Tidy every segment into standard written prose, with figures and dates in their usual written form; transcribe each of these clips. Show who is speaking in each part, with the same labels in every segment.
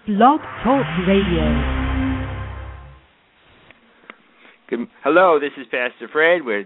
Speaker 1: Blog Talk Radio.
Speaker 2: Hello, this is Pastor Fred. We're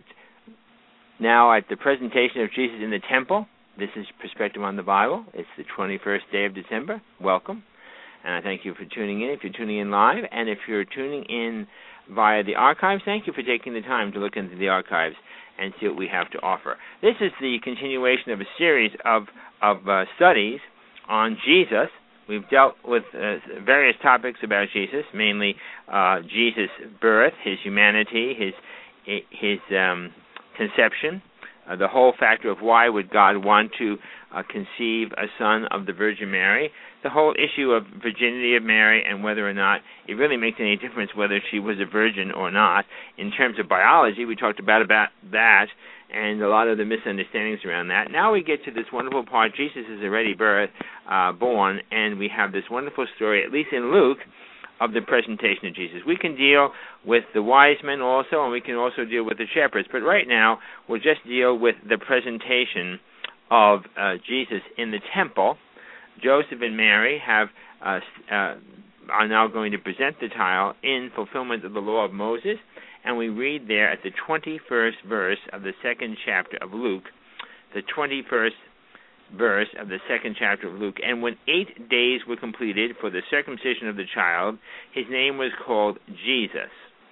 Speaker 2: now at the presentation of Jesus in the temple. This is Perspective on the Bible. It's the 21st day of December. Welcome. And I thank you for tuning in, if you're tuning in live. And if you're tuning in via the archives, thank you for taking the time to look into the archives and see what we have to offer. This is the continuation of a series of studies on Jesus. We've dealt with various topics about Jesus, mainly Jesus' birth, his humanity, his conception, the whole factor of why would God want to conceive a son of the Virgin Mary, the whole issue of virginity of Mary and whether or not it really makes any difference whether she was a virgin or not. In terms of biology, we talked about that and a lot of the misunderstandings around that. Now we get to this wonderful part. Jesus is already born, and we have this wonderful story, at least in Luke, of the presentation of Jesus. We can deal with the wise men also, and we can also deal with the shepherds. But right now, we'll just deal with the presentation of Jesus in the temple. Joseph and Mary are now going to present the child in fulfillment of the law of Moses, and we read there at the 21st verse of the second chapter of Luke, the 21st verse of the second chapter of Luke. And when 8 days were completed for the circumcision of the child, his name was called Jesus,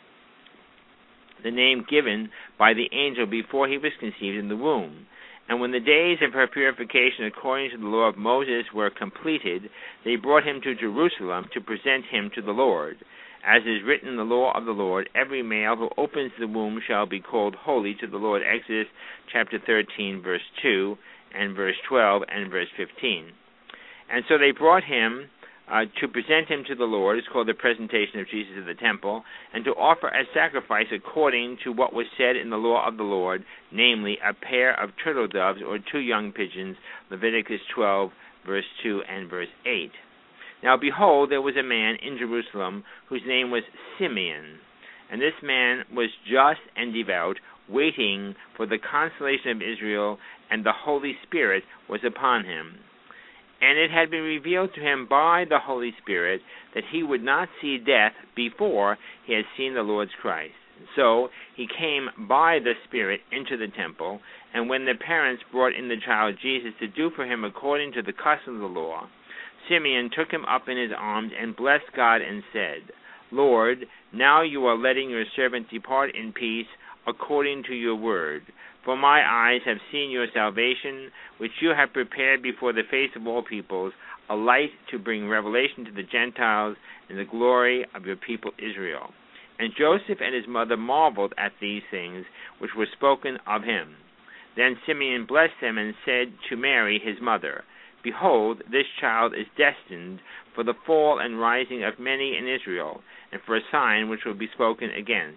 Speaker 2: the name given by the angel before he was conceived in the womb. And when the days of her purification according to the law of Moses were completed, they brought him to Jerusalem to present him to the Lord. As is written in the law of the Lord, every male who opens the womb shall be called holy to the Lord. Exodus chapter 13, verse 2, and verse 12, and verse 15. And so they brought him to present him to the Lord. It's called the presentation of Jesus in the temple, and to offer a sacrifice according to what was said in the law of the Lord, namely a pair of turtle doves or 2 young pigeons, Leviticus 12, verse 2 and verse 8. Now behold, there was a man in Jerusalem whose name was Simeon, and this man was just and devout, waiting for the consolation of Israel, and the Holy Spirit was upon him. And it had been revealed to him by the Holy Spirit that he would not see death before he had seen the Lord's Christ. So he came by the Spirit into the temple, and when the parents brought in the child Jesus to do for him according to the custom of the law, Simeon took him up in his arms and blessed God and said, Lord, now you are letting your servant depart in peace according to your word. For my eyes have seen your salvation, which you have prepared before the face of all peoples, a light to bring revelation to the Gentiles and the glory of your people Israel. And Joseph and his mother marveled at these things which were spoken of him. Then Simeon blessed them and said to Mary his mother, Behold, this child is destined for the fall and rising of many in Israel, and for a sign which will be spoken against.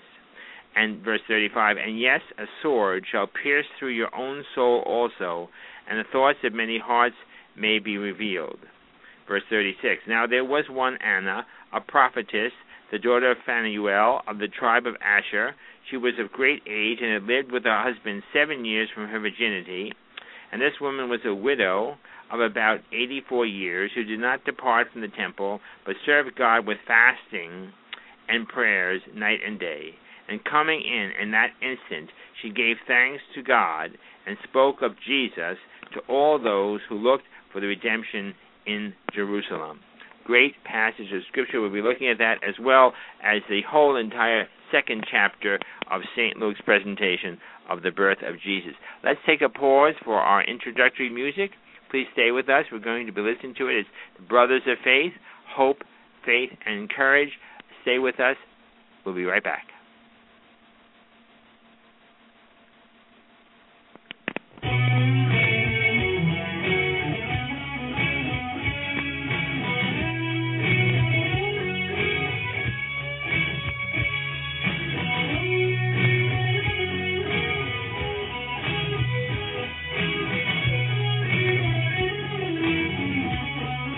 Speaker 2: And verse 35, And yes, a sword shall pierce through your own soul also, and the thoughts of many hearts may be revealed. Verse 36, Now there was one Anna, a prophetess, the daughter of Phanuel of the tribe of Asher. She was of great age, and had lived with her husband 7 years from her virginity. And this woman was a widow of about 84 years, who did not depart from the temple, but served God with fasting and prayers night and day. And coming in that instant, she gave thanks to God and spoke of Jesus to all those who looked for the redemption in Jerusalem. Great passage of Scripture. We'll be looking at that as well as the whole entire second chapter of St. Luke's presentation of the birth of Jesus. Let's take a pause for our introductory music. Please stay with us. We're going to be listening to it. It's the Brothers of Faith, Hope, Faith, and Courage. Stay with us. We'll be right back.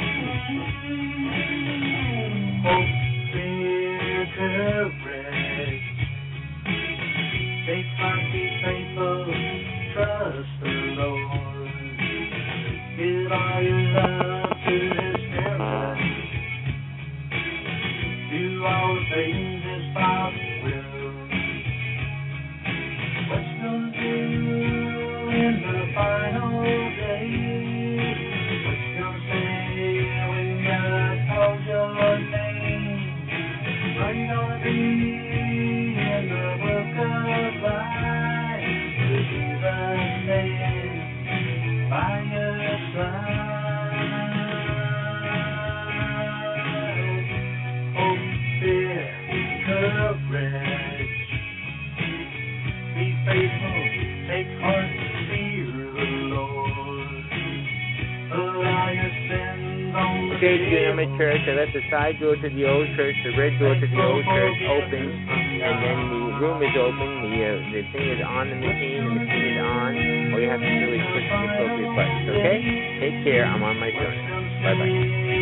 Speaker 3: Hope, faith, courage.
Speaker 2: church. I left the side door to the old church, the red door to the old church open, and then the room is open. The thing is on the machine. The machine is on. All you have to do is push the appropriate buttons. Okay? Take care. I'm on my turn. Bye-bye.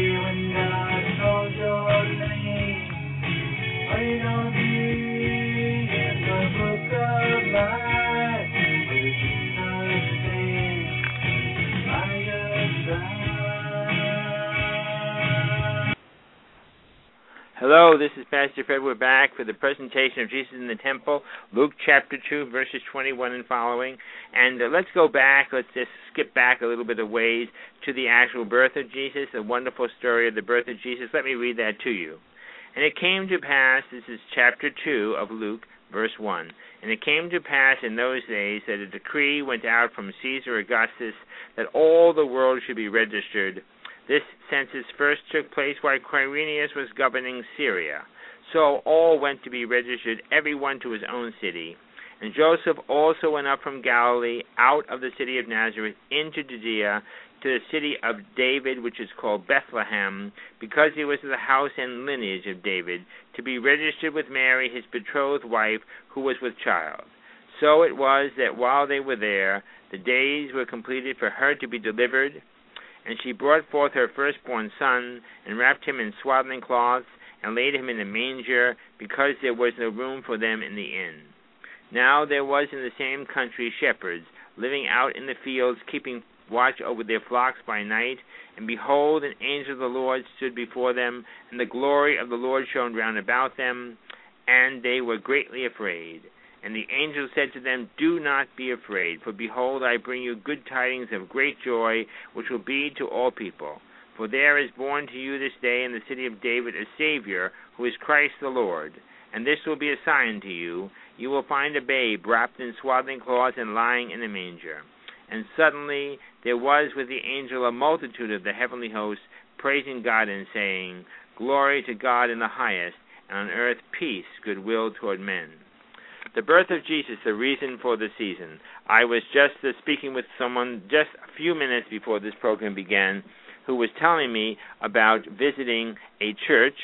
Speaker 2: Hello, this is Pastor Fred. We're back for the presentation of Jesus in the Temple, Luke chapter 2, verses 21 and following. And let's go back. Let's just skip back a little bit of ways to the actual birth of Jesus, a wonderful story of the birth of Jesus. Let me read that to you. And it came to pass, this is chapter 2 of Luke, verse 1. And it came to pass in those days that a decree went out from Caesar Augustus that all the world should be registered. This census first took place while Quirinius was governing Syria. So all went to be registered, every one to his own city. And Joseph also went up from Galilee, out of the city of Nazareth, into Judea, to the city of David, which is called Bethlehem, because he was of the house and lineage of David, to be registered with Mary, his betrothed wife, who was with child. So it was that while they were there, the days were completed for her to be delivered. And she brought forth her firstborn son, and wrapped him in swaddling cloths, and laid him in a manger, because there was no room for them in the inn. Now there was in the same country shepherds, living out in the fields, keeping watch over their flocks by night. And behold, an angel of the Lord stood before them, and the glory of the Lord shone round about them, and they were greatly afraid. And the angel said to them, Do not be afraid, for behold, I bring you good tidings of great joy, which will be to all people. For there is born to you this day in the city of David a Savior, who is Christ the Lord. And this will be a sign to you. You will find a babe wrapped in swaddling cloths and lying in a manger. And suddenly there was with the angel a multitude of the heavenly hosts, praising God and saying, Glory to God in the highest, and on earth peace, goodwill toward men. The birth of Jesus, the reason for the season. I was just speaking with someone just a few minutes before this program began who was telling me about visiting a church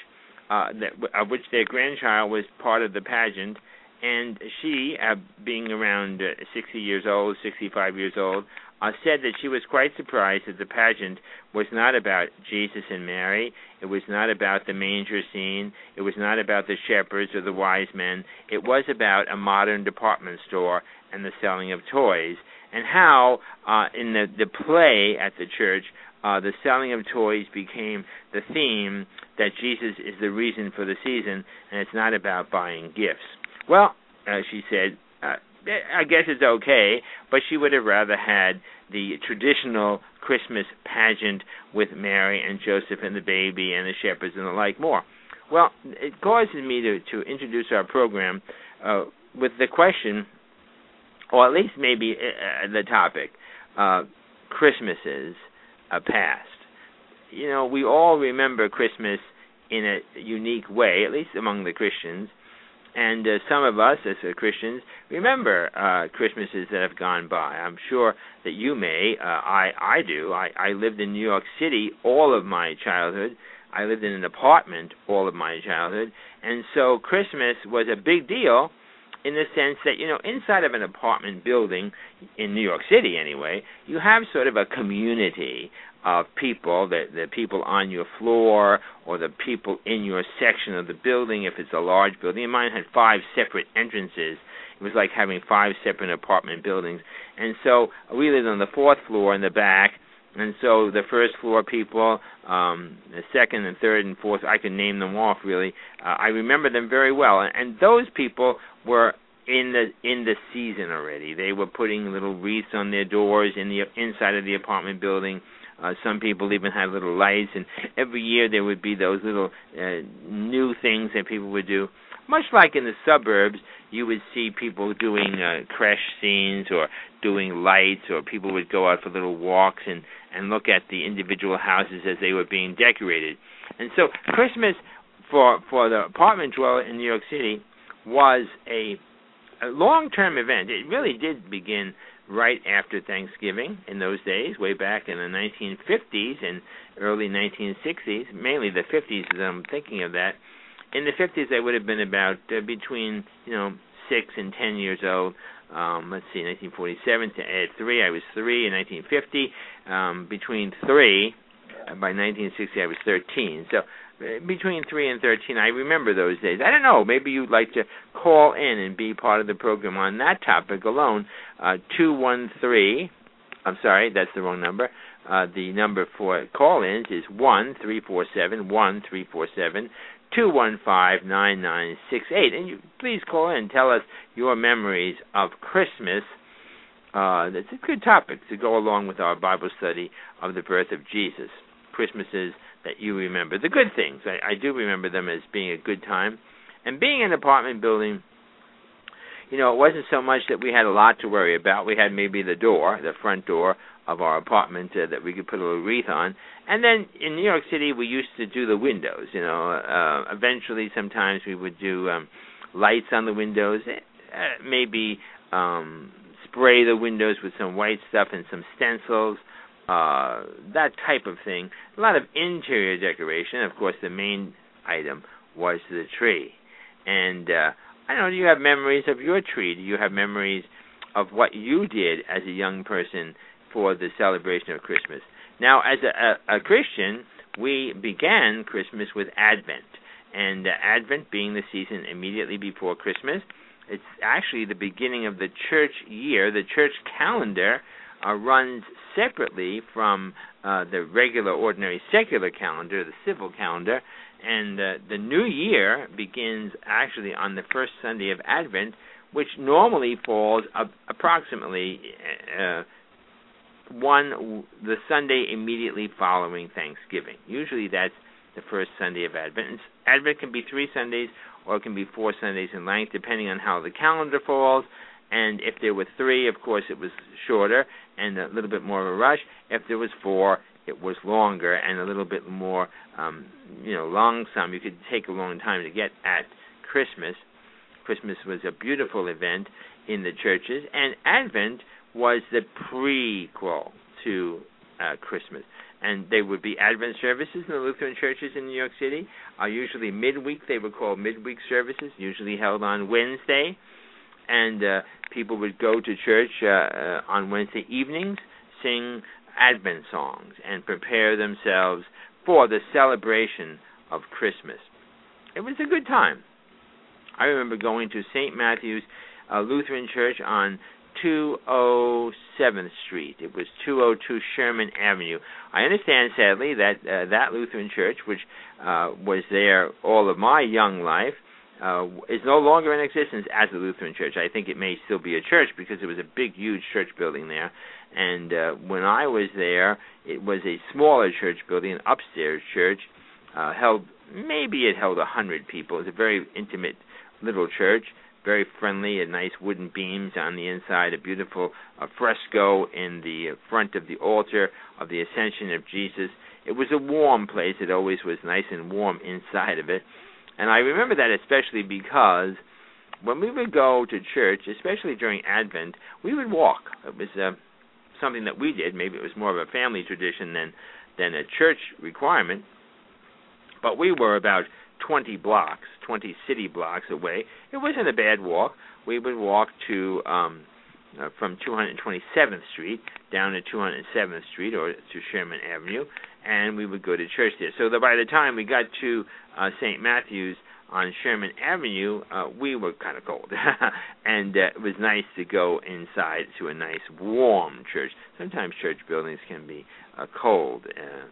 Speaker 2: of which their grandchild was part of the pageant, and she, being around 60 years old, 65 years old, said that she was quite surprised that the pageant was not about Jesus and Mary. It was not about the manger scene. It was not about the shepherds or the wise men. It was about a modern department store and the selling of toys, and how in the play at the church, the selling of toys became the theme, that Jesus is the reason for the season, and it's not about buying gifts. Well, she said, I guess it's okay, but she would have rather had the traditional Christmas pageant with Mary and Joseph and the baby and the shepherds and the like more. Well, it causes me to introduce our program with the question, or at least maybe the topic, Christmases past. You know, we all remember Christmas in a unique way, at least among the Christians. And some of us, as Christians, remember Christmases that have gone by. I'm sure that you may. I do. I lived in New York City all of my childhood. I lived in an apartment all of my childhood. And so Christmas was a big deal in the sense that, you know, inside of an apartment building, in New York City anyway, you have sort of a community of people, the people on your floor or the people in your section of the building, if it's a large building. Mine had 5 separate entrances. It was like having 5 separate apartment buildings. And so we lived on the 4th floor in the back, and so the first floor people, the second and third and fourth, I can name them off really. I remember them very well. And those people were in the season already. They were putting little wreaths on their doors in the inside of the apartment building. Some people even had little lights, and every year there would be those little new things that people would do. Much like in the suburbs, you would see people doing creche scenes or doing lights, or people would go out for little walks and look at the individual houses as they were being decorated. And so Christmas for the apartment dweller in New York City was a long-term event. It really did begin right after Thanksgiving in those days, way back in the 1950s and early 1960s, mainly the 50s as I'm thinking of that. In the 50s, I would have been about between 6 and 10 years old. Let's see, 1947 to add 3, I was 3 in 1950. Between 3, by 1960, I was 13. So between 3 and 13, I remember those days. I don't know, maybe you'd like to call in and be part of the program on that topic alone. 213, I'm sorry, that's the wrong number. The number for call-ins is 1-347-1347. 215-9968. And you please call in and tell us your memories of Christmas. That's a good topic to go along with our Bible study of the birth of Jesus. Christmases that you remember. The good things. I do remember them as being a good time. And being in an apartment building, it wasn't so much that we had a lot to worry about. We had maybe the front door of our apartment that we could put a little wreath on. And then in New York City, we used to do the windows. Eventually, sometimes we would do lights on the windows, maybe spray the windows with some white stuff and some stencils, that type of thing. A lot of interior decoration. Of course, the main item was the tree. And I don't know, do you have memories of your tree? Do you have memories of what you did as a young person for the celebration of Christmas? Now, as a Christian, we began Christmas with Advent. And Advent being the season immediately before Christmas, it's actually the beginning of the church year. The church calendar runs separately from the regular, ordinary, secular calendar, the civil calendar. And the new year begins actually on the first Sunday of Advent, which normally falls approximately the Sunday immediately following Thanksgiving. Usually that's the first Sunday of Advent. And Advent can be 3 Sundays or it can be 4 Sundays in length, depending on how the calendar falls. And if there were 3, of course, it was shorter and a little bit more of a rush. If there was 4, it was longer and a little bit more, longsome. You could take a long time to get at Christmas. Christmas was a beautiful event in the churches, and Advent was the prequel to Christmas. And there would be Advent services in the Lutheran churches in New York City. Usually midweek, they were called midweek services, usually held on Wednesday. And people would go to church on Wednesday evenings, sing Advent songs, and prepare themselves for the celebration of Christmas. It was a good time. I remember going to St. Matthew's Lutheran Church on 207th Street. It was 202 Sherman Avenue. I understand, sadly, that that Lutheran church, which was there all of my young life, is no longer in existence as a Lutheran church. I think it may still be a church because it was a big, huge church building there. And when I was there, it was a smaller church building, an upstairs church. It held 100 people. It was a very intimate little church, very friendly, and nice wooden beams on the inside, a beautiful fresco in the front of the altar of the Ascension of Jesus. It was a warm place. It always was nice and warm inside of it. And I remember that especially because when we would go to church, especially during Advent, we would walk. It was something that we did. Maybe it was more of a family tradition than a church requirement. But we were about 20 city blocks away. It wasn't a bad walk. We would walk to from 227th Street down to 207th Street or to Sherman Avenue, and we would go to church there. So that by the time we got to St. Matthew's on Sherman Avenue, we were kind of cold. And it was nice to go inside to a nice warm church. Sometimes church buildings can be cold,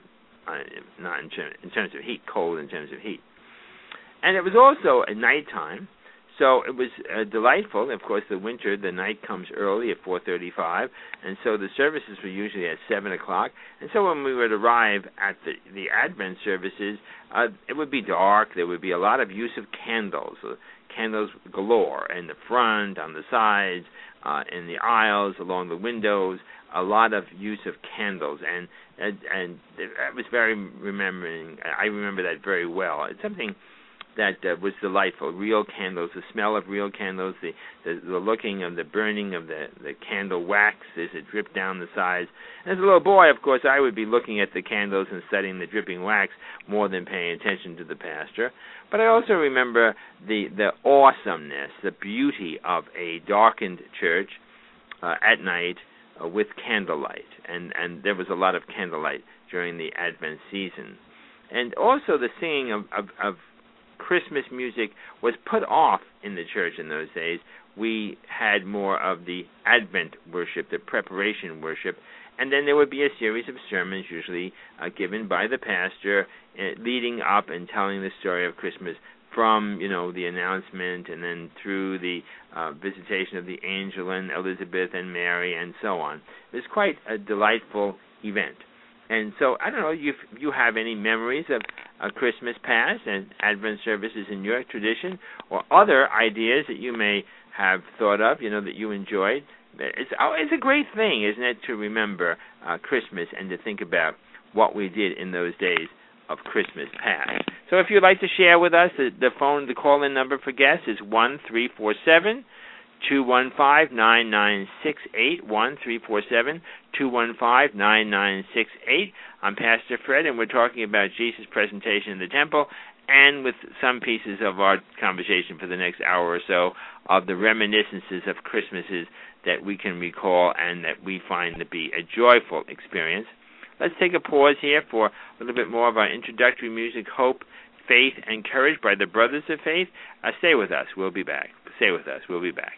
Speaker 2: not in terms of heat, cold in terms of heat. And it was also at nighttime, so it was delightful. Of course, the winter, the night comes early at 4:35, and so the services were usually at 7 o'clock. And so when we would arrive at the Advent services, it would be dark. There would be a lot of use of candles galore in the front, on the sides, in the aisles, along the windows. A lot of use of candles, and I was I remember that very well. It's something was delightful. Real candles, the smell of real candles, the looking of the burning of the candle wax as it dripped down the sides. And as a little boy, of course, I would be looking at the candles and studying the dripping wax more than paying attention to the pastor. But I also remember the awesomeness, the beauty of a darkened church at night with candlelight. And there was a lot of candlelight during the Advent season. And also the singing of Christmas music was put off in the church in those days. We had more of the Advent worship, the preparation worship, and then there would be a series of sermons usually given by the pastor leading up and telling the story of Christmas from, the announcement and then through the visitation of the angel and Elizabeth and Mary and so on. It was quite a delightful event. And so, I don't know if you have any memories of Christmas past and Advent services in your tradition or other ideas that you may have thought of, that you enjoyed. It's a great thing, isn't it, to remember Christmas and to think about what we did in those days of Christmas past. So if you'd like to share with us, the call-in number for guests is 1-347-215-9968, 1-347-215-9968. I'm Pastor Fred, and we're talking about Jesus' presentation in the temple, and with some pieces of our conversation for the next hour or so of the reminiscences of Christmases that we can recall and that we find to be a joyful experience. Let's take a pause here for a little bit more of our introductory music, Hope, Faith, and Courage by the Brothers of Faith. Stay with us. We'll be back. Stay with us. We'll be back.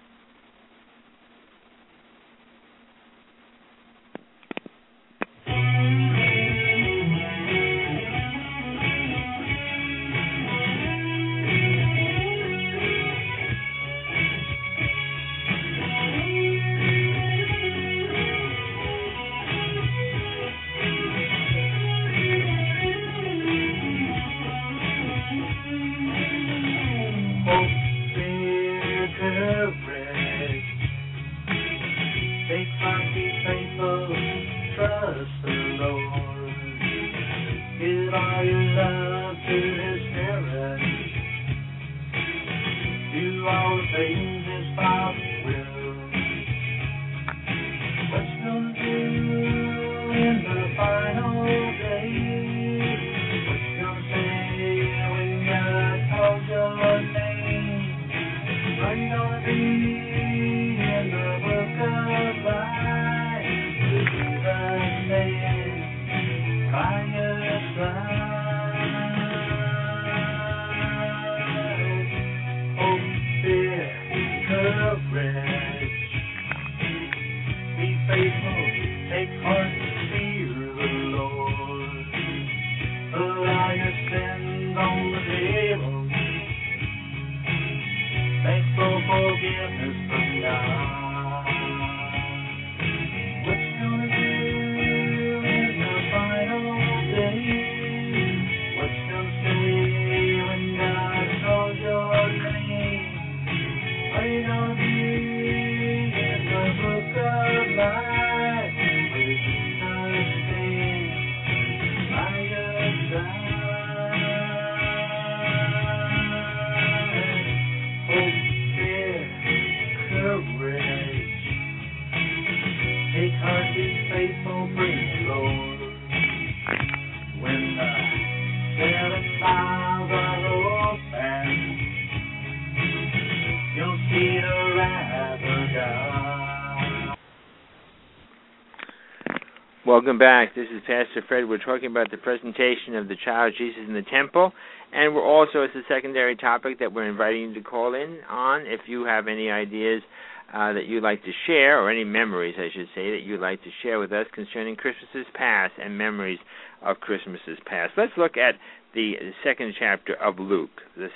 Speaker 2: Welcome back. This is Pastor Fred. We're talking about the presentation of the child Jesus in the temple, and we're also, as a secondary topic that we're inviting you to call in on, if you have any ideas that you'd like to share, or any memories, I should say, that you'd like to share with us concerning Christmases past and memories of Christmases past. Let's look at the second chapter of Luke, and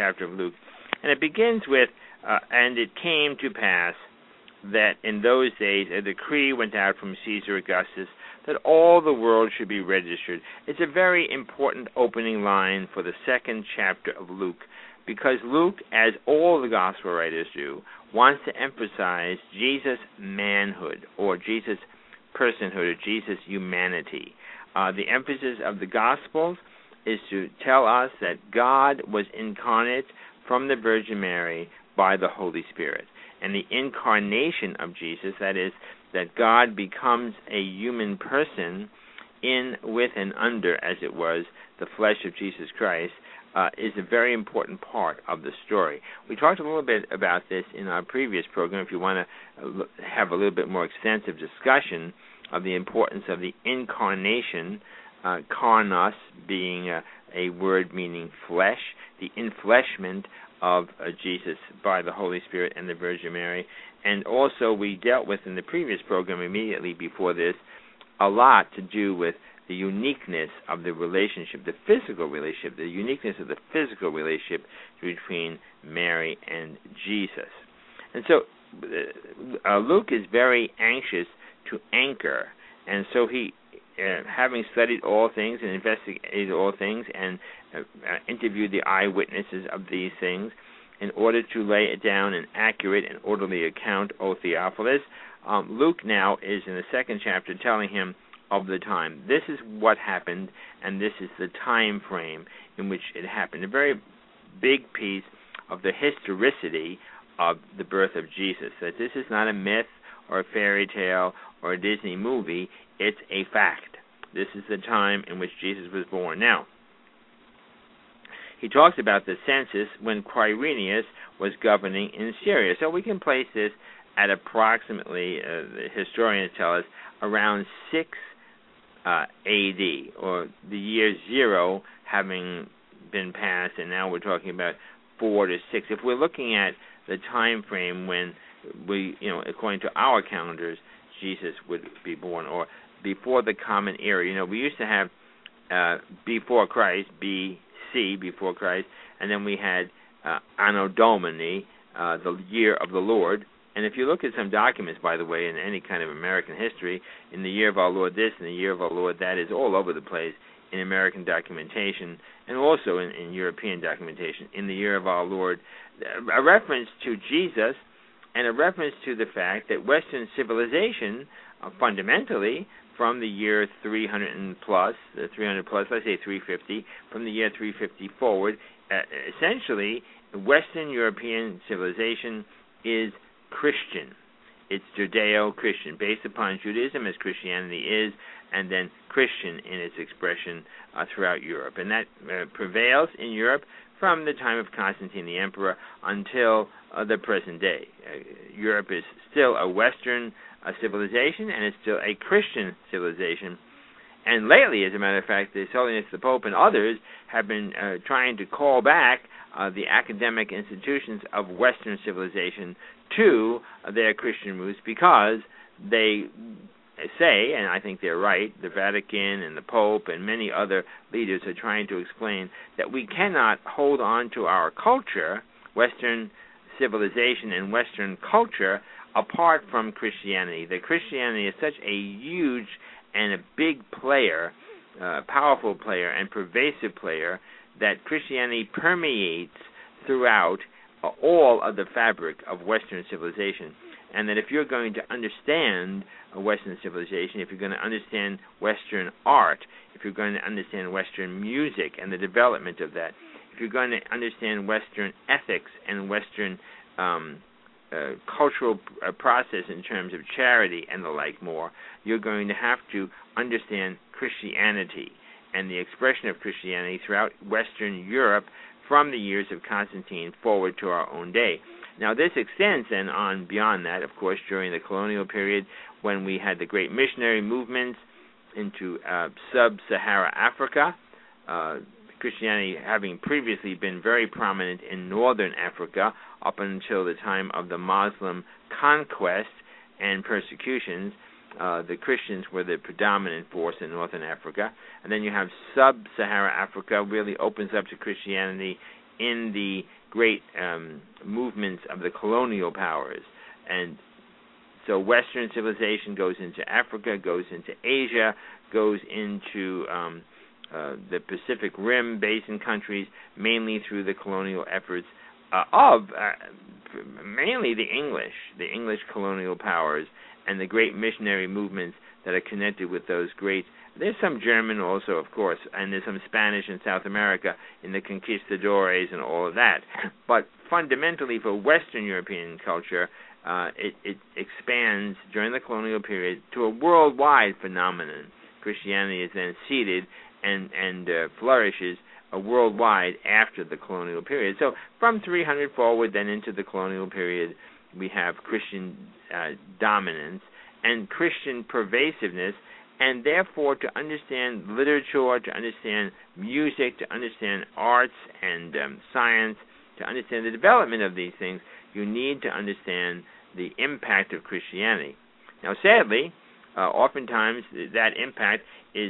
Speaker 2: it begins with, and it came to pass that in those days a decree went out from Caesar Augustus that all the world should be registered. It's a very important opening line for the second chapter of Luke, because Luke, as all the gospel writers do, wants to emphasize Jesus' manhood, or Jesus' personhood, or Jesus' humanity. The emphasis of the Gospels is to tell us that God was incarnate from the Virgin Mary by the Holy Spirit. And the incarnation of Jesus, that is, that God becomes a human person in, with, and under, as it was, the flesh of Jesus Christ, is a very important part of the story. We talked a little bit about this in our previous program. If you want to have a little bit more extensive discussion of the importance of the incarnation, carnos being a word meaning flesh, the infleshment of Jesus by the Holy Spirit and the Virgin Mary. And also we dealt with in the previous program immediately before this a lot to do with the uniqueness of the relationship, the physical relationship, the uniqueness of the physical relationship between Mary and Jesus. And so Luke is very anxious to anchor, and so he, having studied all things and investigated all things and interviewed the eyewitnesses of these things in order to lay it down an accurate and orderly account, O Theophilus, Luke now is in the second chapter telling him of the time. This is what happened, and this is the time frame in which it happened. A very big piece of the historicity of the birth of Jesus, that this is not a myth or a fairy tale or a Disney movie. It's a fact. This is the time in which Jesus was born. Now, he talks about the census when Quirinius was governing in Syria. So we can place this at approximately, the historians tell us, around 6 A.D., or the year 0 having been passed, and now we're talking about 4 to 6. If we're looking at the time frame when we, according to our calendars, Jesus would be born, or before the Common Era. We used to have before Christ, B.C., before Christ, and then we had Anno Domini, the year of the Lord. And if you look at some documents, by the way, in any kind of American history, in the year of our Lord this and the year of our Lord that is all over the place in American documentation and also in European documentation. In the year of our Lord, a reference to Jesus and a reference to the fact that Western civilization, fundamentally, from the year 300 plus, let's say 350, from the year 350 forward, essentially, Western European civilization is Christian. It's Judeo-Christian, based upon Judaism as Christianity is, and then Christian in its expression throughout Europe. And that prevails in Europe from the time of Constantine the Emperor until the present day. Europe is still a Western civilization, and it's still a Christian civilization. And lately, as a matter of fact, His Holiness the Pope and others have been trying to call back the academic institutions of Western civilization to their Christian roots, because they say, and I think they're right, the Vatican and the Pope and many other leaders are trying to explain that we cannot hold on to our culture, Western civilization and Western culture, apart from Christianity. That Christianity is such a huge and a big player, powerful player and pervasive player, that Christianity permeates throughout all of the fabric of Western civilization. And that if you're going to understand Western civilization, if you're going to understand Western art, if you're going to understand Western music and the development of that, if you're going to understand Western ethics and Western cultural process in terms of charity and the like more, you're going to have to understand Christianity and the expression of Christianity throughout Western Europe from the years of Constantine forward to our own day. Now, this extends then on beyond that, of course, during the colonial period when we had the great missionary movements into sub-Saharan Africa, Christianity having previously been very prominent in northern Africa up until the time of the Muslim conquest and persecutions. The Christians were the predominant force in northern Africa. And then you have sub-Saharan Africa really opens up to Christianity in the great movements of the colonial powers. And so Western civilization goes into Africa, goes into Asia, goes into the Pacific Rim basin countries, mainly through the colonial efforts of mainly the English colonial powers, and the great missionary movements that are connected with those great. There's some German also, of course, and there's some Spanish in South America in the conquistadores and all of that. But fundamentally, for Western European culture, it expands during the colonial period to a worldwide phenomenon. Christianity is then seeded and flourishes worldwide after the colonial period. So from 300 forward, then into the colonial period, we have Christian dominance and Christian pervasiveness, and therefore to understand literature, to understand music, to understand arts and science, to understand the development of these things, you need to understand the impact of Christianity. Now, sadly, oftentimes that impact is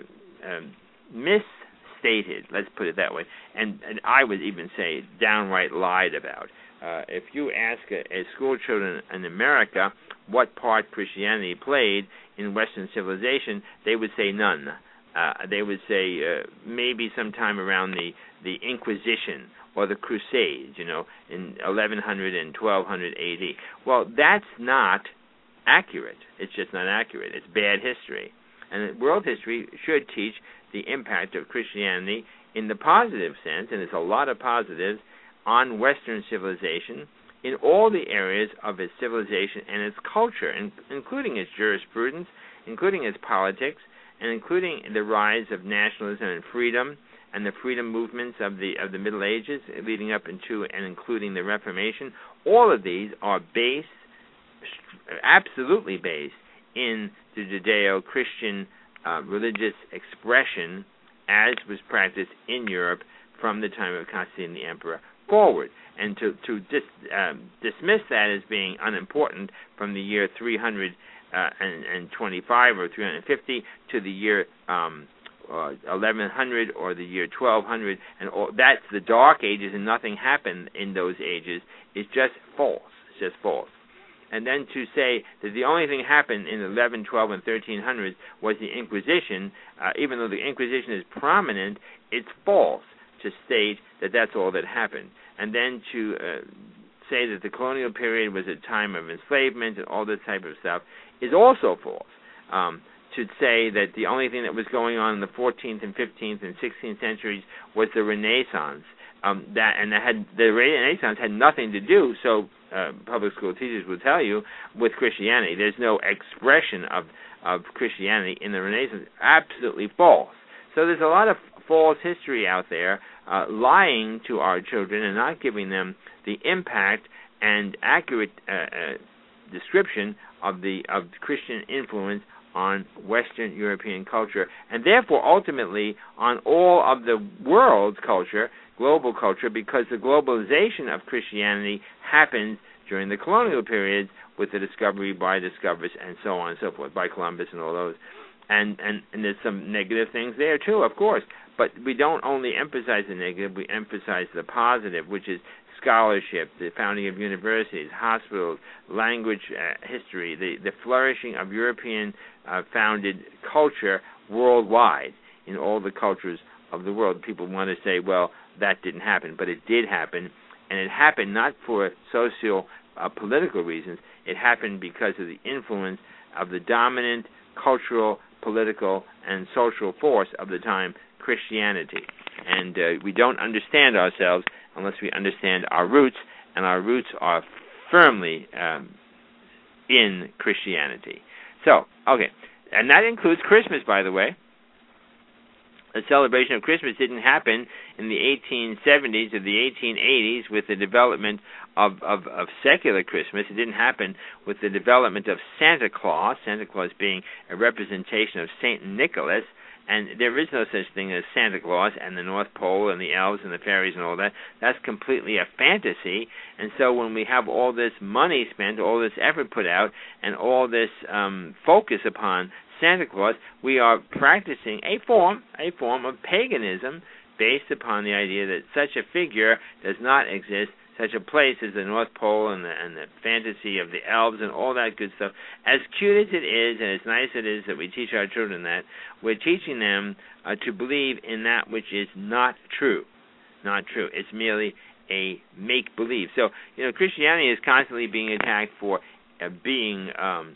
Speaker 2: misstated, let's put it that way, and I would even say downright lied about. If you ask a school children in America what part Christianity played in Western civilization, they would say none. They would say maybe sometime around the Inquisition or the Crusades, in 1100 and 1200 AD. Well, that's not accurate. It's just not accurate. It's bad history. And world history should teach the impact of Christianity in the positive sense, and there's a lot of positives, on Western civilization in all the areas of its civilization and its culture, including its jurisprudence, including its politics, and including the rise of nationalism and freedom, and the freedom movements of the Middle Ages leading up into and including the Reformation. All of these are based, absolutely based, in the Judeo-Christian religious expression as was practiced in Europe from the time of Constantine the Emperor forward. And to dismiss that as being unimportant from the year 325 or 350 to the year 1100 or the year 1200, and that's the Dark Ages, and nothing happened in those ages, is just false. It's just false. And then to say that the only thing happened in 11, 12, and 1300s was the Inquisition, even though the Inquisition is prominent, it's false to state that that's all that happened. And then to say that the colonial period was a time of enslavement and all this type of stuff is also false. To say that the only thing that was going on in the 14th and 15th and 16th centuries was the Renaissance, the Renaissance had nothing to do, so public school teachers will tell you, with Christianity. There's no expression of Christianity in the Renaissance. Absolutely false. So there's a lot of false history out there lying to our children and not giving them the impact and accurate description of the Christian influence on Western European culture, and therefore ultimately on all of the world's culture, global culture, because the globalization of Christianity happens during the colonial periods with the discovery by discoverers and so on and so forth, by Columbus and all those. And there's some negative things there too, of course, but we don't only emphasize the negative, we emphasize the positive, which is scholarship, the founding of universities, hospitals, language history, the flourishing of European founded culture worldwide in all the cultures of the world. People want to say, well, that didn't happen, but it did happen, and it happened not for social political reasons. It happened because of the influence of the dominant cultural, political, and social force of the time, Christianity. And we don't understand ourselves unless we understand our roots, and our roots are firmly in Christianity. So, okay, and that includes Christmas, by the way. The celebration of Christmas didn't happen in the 1870s or the 1880s with the development of secular Christmas. It didn't happen with the development of Santa Claus being a representation of St. Nicholas. And there is no such thing as Santa Claus and the North Pole and the elves and the fairies and all that. That's completely a fantasy. And so when we have all this money spent, all this effort put out, and all this focus upon Santa Claus, we are practicing a form of paganism based upon the idea that such a figure does not exist, such a place as the North Pole and the fantasy of the elves and all that good stuff. As cute as it is and as nice it is that we teach our children that, we're teaching them to believe in that which is not true. Not true. It's merely a make-believe. So, Christianity is constantly being attacked for being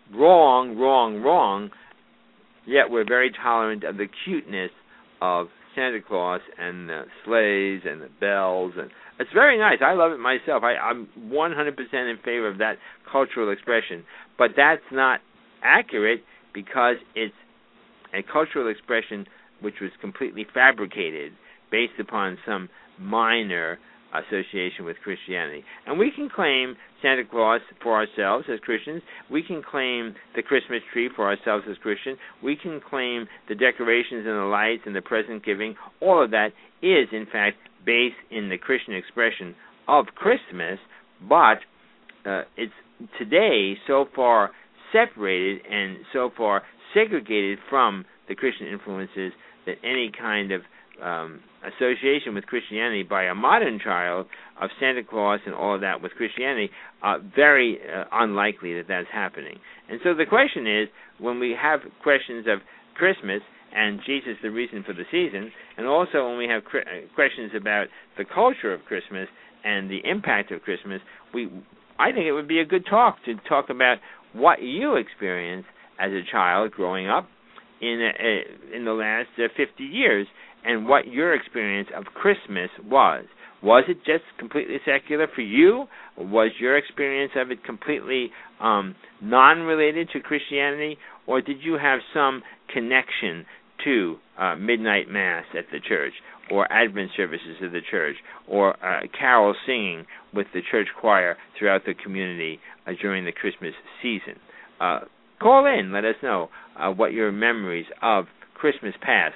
Speaker 2: wrong, wrong, wrong, yet we're very tolerant of the cuteness of Santa Claus and the sleighs and the bells, and it's very nice. I love it myself. I'm 100% in favor of that cultural expression, but that's not accurate because it's a cultural expression which was completely fabricated based upon some minor association with Christianity. And we can claim Santa Claus for ourselves as Christians. We can claim the Christmas tree for ourselves as Christians. We can claim the decorations and the lights and the present giving. All of that is, in fact, based in the Christian expression of Christmas, but it's today so far separated and so far segregated from the Christian influences that any kind of association with Christianity by a modern child of Santa Claus and all of that with Christianity, very unlikely that that's happening. And so the question is, when we have questions of Christmas and Jesus the reason for the season, and also when we have questions about the culture of Christmas and the impact of Christmas, I think it would be a good talk to talk about what you experienced as a child growing up in the last 50 years, and what your experience of Christmas was. Was it just completely secular for you? Was your experience of it completely non-related to Christianity? Or did you have some connection to midnight mass at the church, or Advent services at the church, or carol singing with the church choir throughout the community during the Christmas season? Call in. Let us know what your memories of Christmas past.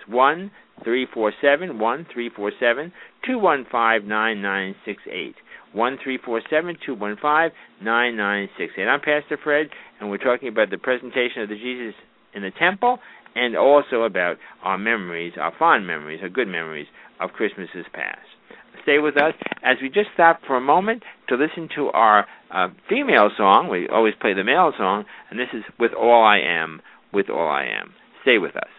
Speaker 2: 1-347-215-9968. 1-347-215-9968. I'm Pastor Fred, and we're talking about the presentation of the Jesus in the temple, and also about our memories, our fond memories, our good memories of Christmases past. Stay with us as we just stop for a moment to listen to our female song. We always play the male song, and this is With All I Am, With All I Am. Stay with us.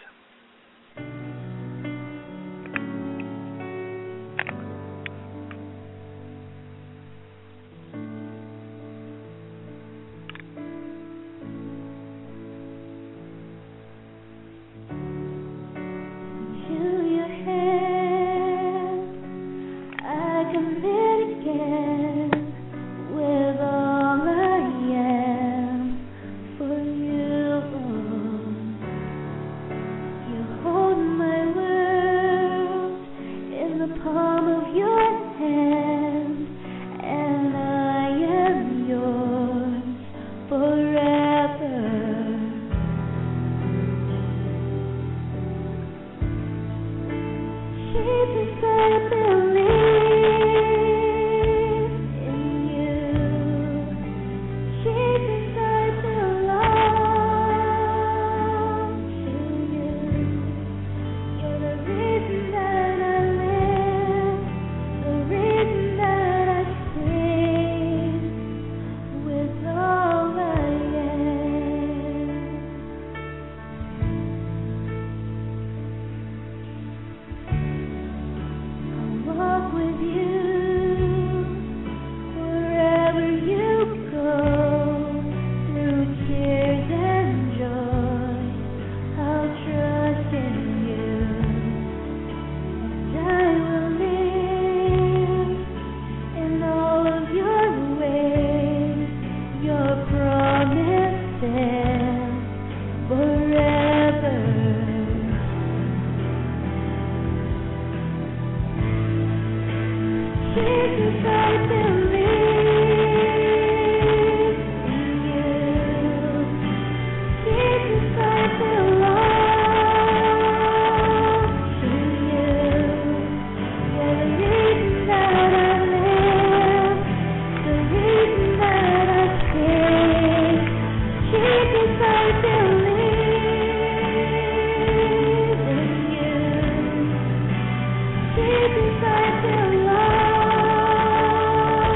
Speaker 1: Inside the love.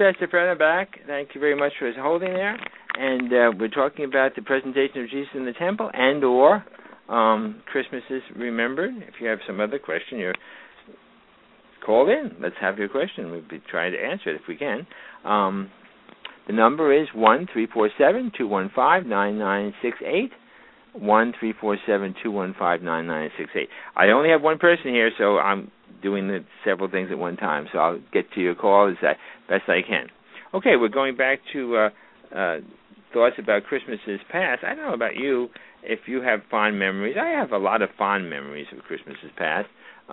Speaker 2: Pastor Fred. I'm back. Thank you very much for holding there. And we're talking about the presentation of Jesus in the temple and or Christmas is remembered. If you have some other question, you're call in. Let's have your question. We'll be trying to answer it if we can. The number is 1-347-215-9968. 1-347-215-9968. I only have one person here, so I'm doing several things at one time. So I'll get to your call as best I can. Okay, we're going back to thoughts about Christmases past. I don't know about you, if you have fond memories. I have a lot of fond memories of Christmases past.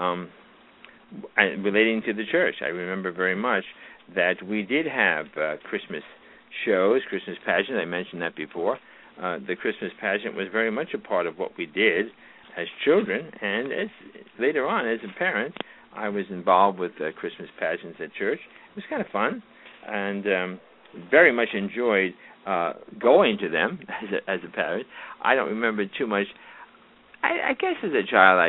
Speaker 2: Relating to the church, I remember very much that we did have Christmas shows, Christmas pageant. I mentioned that before. The Christmas pageant was very much a part of what we did as children, and as later on as a parent, I was involved with Christmas pageants at church. It was kind of fun, and very much enjoyed going to them as a parent. I don't remember too much. I guess as a child,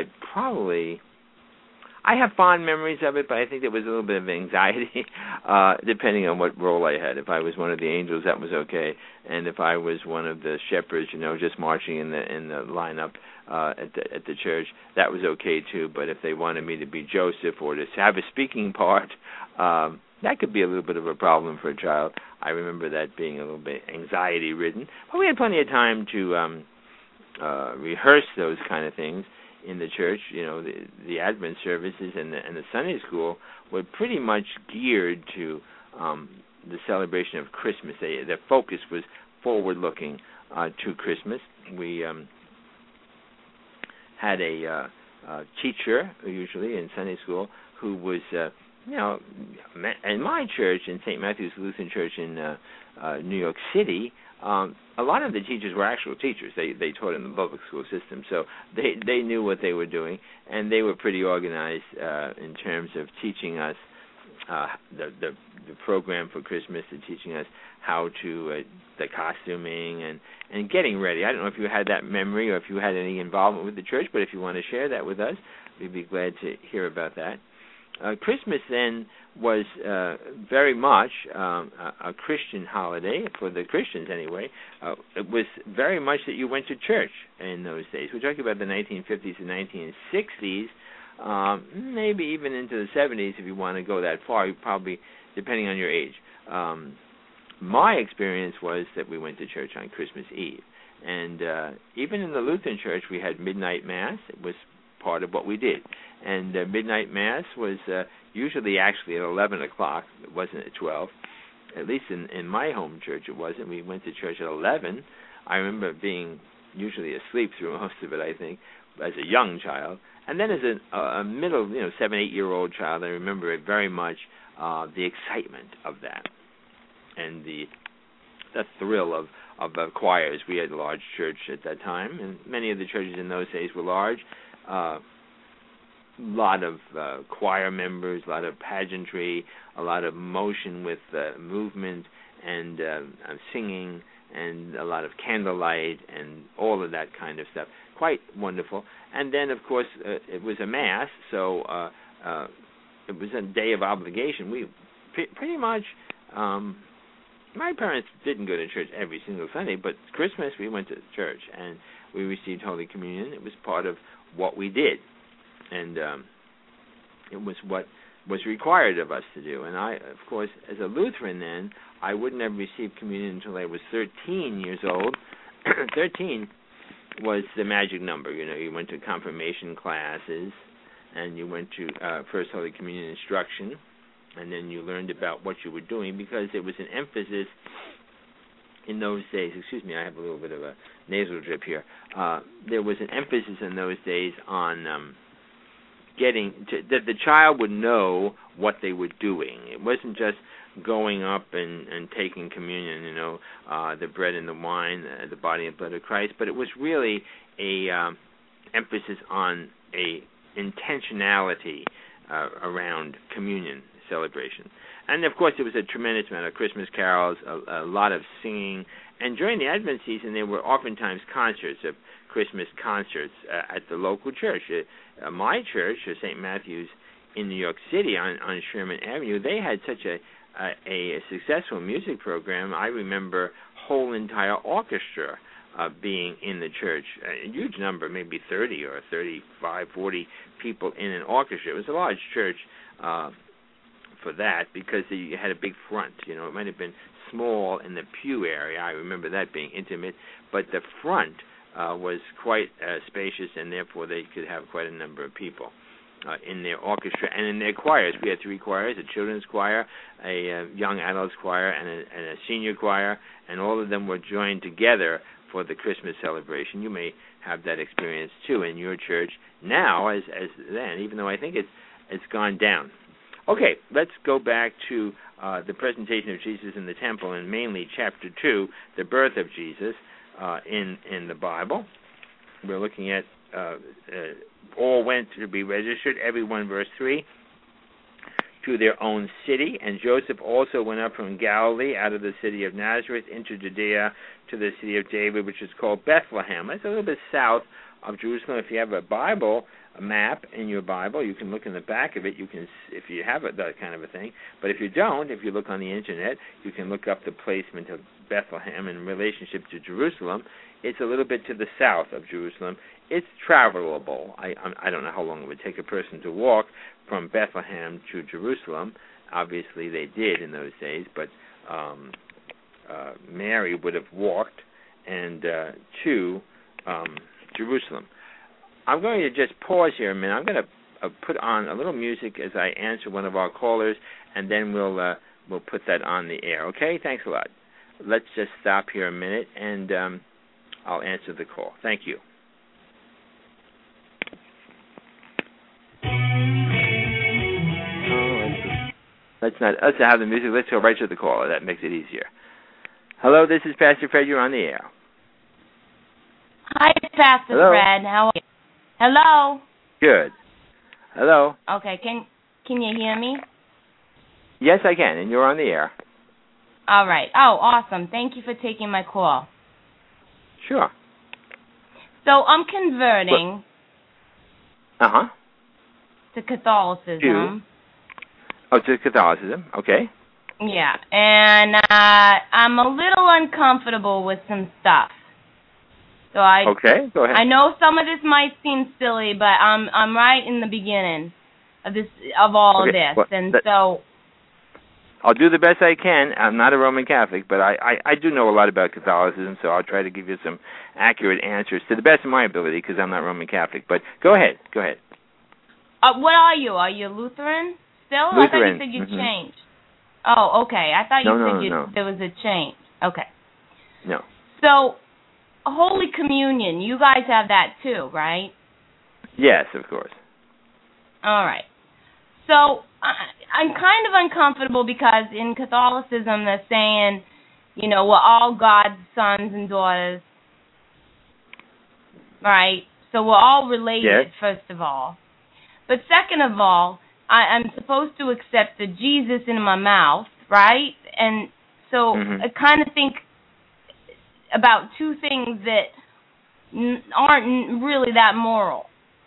Speaker 2: I have fond memories of it, but I think there was a little bit of anxiety, depending on what role I had. If I was one of the angels, that was okay, and if I was one of the shepherds, just marching in the lineup at the church, that was okay too. But if they wanted me to be Joseph or to have a speaking part, that could be a little bit of a problem for a child. I remember that being a little bit anxiety-ridden, but we had plenty of time to rehearse those kind of things in the church. The Advent services and the Sunday school were pretty much geared to the celebration of Christmas. Their focus was forward-looking to Christmas. We had a teacher, usually in Sunday school, who was, in my church, in St. Matthew's Lutheran Church in New York City, a lot of the teachers were actual teachers. They taught in the public school system, so they knew what they were doing, and they were pretty organized in terms of teaching us the program for Christmas, and teaching us how to the costuming and getting ready. I don't know if you had that memory or if you had any involvement with the church, but if you want to share that with us, we'd be glad to hear about that. Christmas then was very much a Christian holiday, for the Christians anyway. It was very much that you went to church in those days. We're talking about the 1950s and 1960s, maybe even into the 70s if you want to go that far, probably depending on your age. My experience was that we went to church on Christmas Eve. And even in the Lutheran Church, we had midnight Mass. It was part of what we did. And midnight Mass was usually actually at 11 o'clock. It wasn't at 12. At least in my home church it wasn't. We went to church at 11. I remember being usually asleep through most of it, I think, as a young child. And then as a middle, 7-8-year-old child, I remember it very much, the excitement of that. And the thrill of the choirs. We had a large church at that time, and many of the churches in those days were large. Lot of choir members, a lot of pageantry, a lot of motion with movement and singing, and a lot of candlelight and all of that kind of stuff. Quite wonderful. And then, of course, it was a Mass, so it was a day of obligation. We pretty much... my parents didn't go to church every single Sunday, but Christmas we went to church and we received Holy Communion. It was part of what we did, and it was what was required of us to do. And I, of course, as a Lutheran then, I wouldn't have received communion until I was 13 years old. 13 was the magic number. You went to confirmation classes, and you went to First Holy Communion instruction, and then you learned about what you were doing, because there was an emphasis in those days. Excuse me, I have a little bit of a nasal drip here. There was an emphasis in those days on that the child would know what they were doing. It wasn't just going up and taking communion, the bread and the wine, the body and blood of Christ, but it was really a emphasis on a intentionality around communion celebration. And of course there was a tremendous amount of Christmas carols, a lot of singing, and during the Advent season there were oftentimes concerts, of Christmas concerts at the local church. My church, St. Matthew's in New York City on Sherman Avenue, they had such a successful music program, I remember whole entire orchestra being in the church, a huge number, maybe 30 or 35, 40 people in an orchestra. It was a large church for that because you had a big front. You know, it might have been small in the pew area. I remember that being intimate, but the front was quite spacious, and therefore they could have quite a number of people in their orchestra and in their choirs. We had 3 choirs: a children's choir, a young adults choir, and a senior choir, and all of them were joined together for the Christmas celebration. You may have that experience too in your church now, as then, even though I think it's gone down. Okay, let's go back to the presentation of Jesus in the temple, and mainly chapter 2, the birth of Jesus in the Bible. We're looking at all went to be registered, everyone, verse 3, to their own city. And Joseph also went up from Galilee out of the city of Nazareth into Judea to the city of David, which is called Bethlehem. That's a little bit south of Jerusalem. If you have a map in your Bible, you can look in the back of it. You can, if you have that kind of a thing. But if you don't, if you look on the internet, you can look up the placement of Bethlehem in relationship to Jerusalem. It's a little bit to the south of Jerusalem. It's travelable. I don't know how long it would take a person to walk from Bethlehem to Jerusalem. Obviously, they did in those days, but Mary would have walked and to Jerusalem. I'm going to just pause here a minute. I'm going to put on a little music as I answer one of our callers, and then we'll put that on the air. Okay? Thanks a lot. Let's just stop here a minute, and I'll answer the call. Thank you. Let's have the music. Let's go right to the caller. That makes it easier. Hello, this is Pastor Fred. You're on the air.
Speaker 1: Hi, Pastor Fred. How are you? Hello.
Speaker 2: Good. Hello.
Speaker 1: Okay. Can you hear me?
Speaker 2: Yes, I can, and you're on the air.
Speaker 1: All right. Oh, awesome. Thank you for taking my call.
Speaker 2: Sure.
Speaker 1: So I'm converting to Catholicism.
Speaker 2: To Catholicism. Okay.
Speaker 1: Yeah, and I'm a little uncomfortable with some stuff. So
Speaker 2: okay, go ahead.
Speaker 1: I know some of this might seem silly, but I'm right in the beginning of all of this, and so
Speaker 2: I'll do the best I can. I'm not a Roman Catholic, but I do know a lot about Catholicism, so I'll try to give you some accurate answers to the best of my ability, because I'm not Roman Catholic. But go ahead.
Speaker 1: What are you? Are you Lutheran still?
Speaker 2: Lutheran.
Speaker 1: I thought you said you changed. Oh, okay. I thought you said there was a change. Okay.
Speaker 2: No.
Speaker 1: So, Holy Communion, you guys have that too, right?
Speaker 2: Yes, of course.
Speaker 1: All right. So, I'm kind of uncomfortable because in Catholicism they're saying, we're all God's sons and daughters, right? So we're all related, first of all. But second of all, I'm supposed to accept the Jesus in my mouth, right? And so I kind of think about two things that aren't really that moral.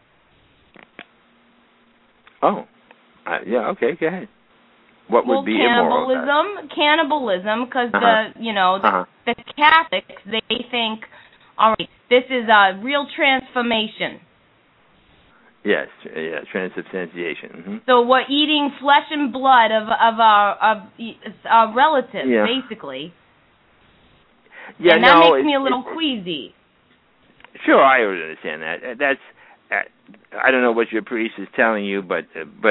Speaker 2: Oh. Yeah, okay, go ahead. What would be immoral?
Speaker 1: Cannibalism, because the Catholics, they think, all right, this is a real transformation.
Speaker 2: Yes, transubstantiation. Mm-hmm.
Speaker 1: So we're eating flesh and blood of our relatives, basically.
Speaker 2: Yeah,
Speaker 1: and that makes me a little queasy.
Speaker 2: Sure, I understand that. That's I don't know what your priest is telling you, but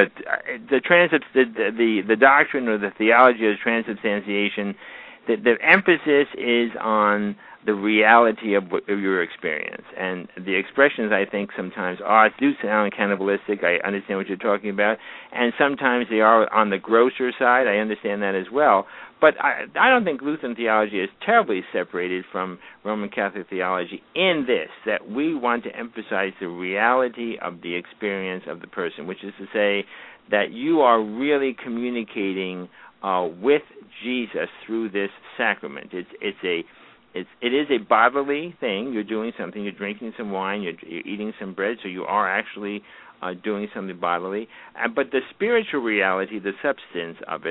Speaker 2: the doctrine or the theology of transubstantiation, the emphasis is on the reality of your experience. And the expressions, I think, sometimes do sound cannibalistic. I understand what you're talking about. And sometimes they are on the grosser side. I understand that as well. But I don't think Lutheran theology is terribly separated from Roman Catholic theology in this, that we want to emphasize the reality of the experience of the person, which is to say that you are really communicating with Jesus through this sacrament. It is a bodily thing. You're doing something. You're drinking some wine. You're eating some bread. So you are actually doing something bodily. But the spiritual reality, the substance of it,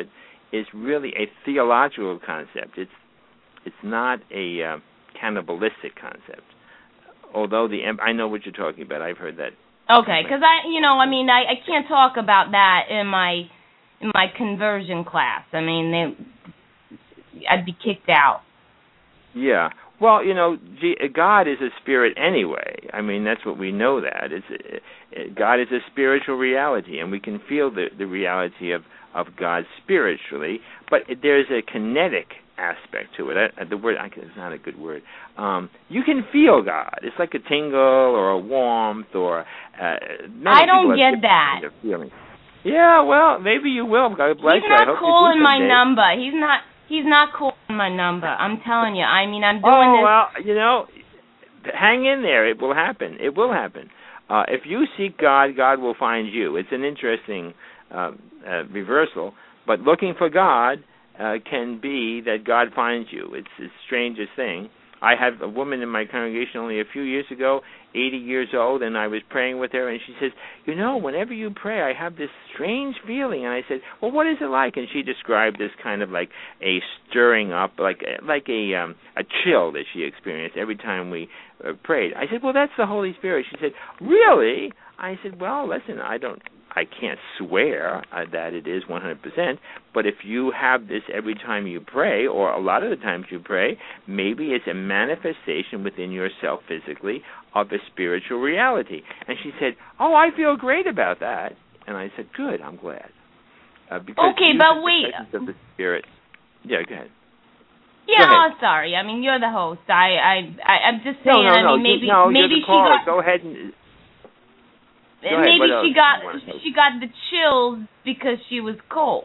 Speaker 2: is really a theological concept. It's not a cannibalistic concept. Although I know what you're talking about. I've heard that.
Speaker 1: Okay, because I can't talk about that in my conversion class. I mean, I'd be kicked out.
Speaker 2: Yeah. Well, God is a spirit anyway. I mean, that's what we know that. God is a spiritual reality, and we can feel the reality of God spiritually, but there's a kinetic aspect to it. The word, it's not a good word. You can feel God. It's like a tingle or a warmth or...
Speaker 1: I don't get that.
Speaker 2: Kind of feeling. Yeah, well, maybe you will. God bless you.
Speaker 1: He's not calling my number. He's not calling my number. I'm telling you. I mean, I'm doing this.
Speaker 2: Oh, well, hang in there. It will happen. It will happen. If you seek God, God will find you. It's an interesting reversal. But looking for God can be that God finds you. It's the strangest thing. I have a woman in my congregation only a few years ago, 80 years old, and I was praying with her, and she says, whenever you pray, I have this strange feeling. And I said, well, what is it like? And she described this kind of like a stirring up, like a chill that she experienced every time we prayed. I said, well, that's the Holy Spirit. She said, really? I said, well, listen, I can't swear that it is 100%, but if you have this every time you pray, or a lot of the times you pray, maybe it's a manifestation within yourself physically of a spiritual reality. And she said, oh, I feel great about that. And I said, good, I'm glad. Because
Speaker 1: okay, but wait.
Speaker 2: The presence of the Spirit. Yeah, go ahead.
Speaker 1: Yeah, I'm sorry. I mean, you're the host. I'm just saying.
Speaker 2: No,
Speaker 1: I mean, maybe
Speaker 2: you're the caller. Go ahead and...
Speaker 1: Maybe she got the chills because she was cold.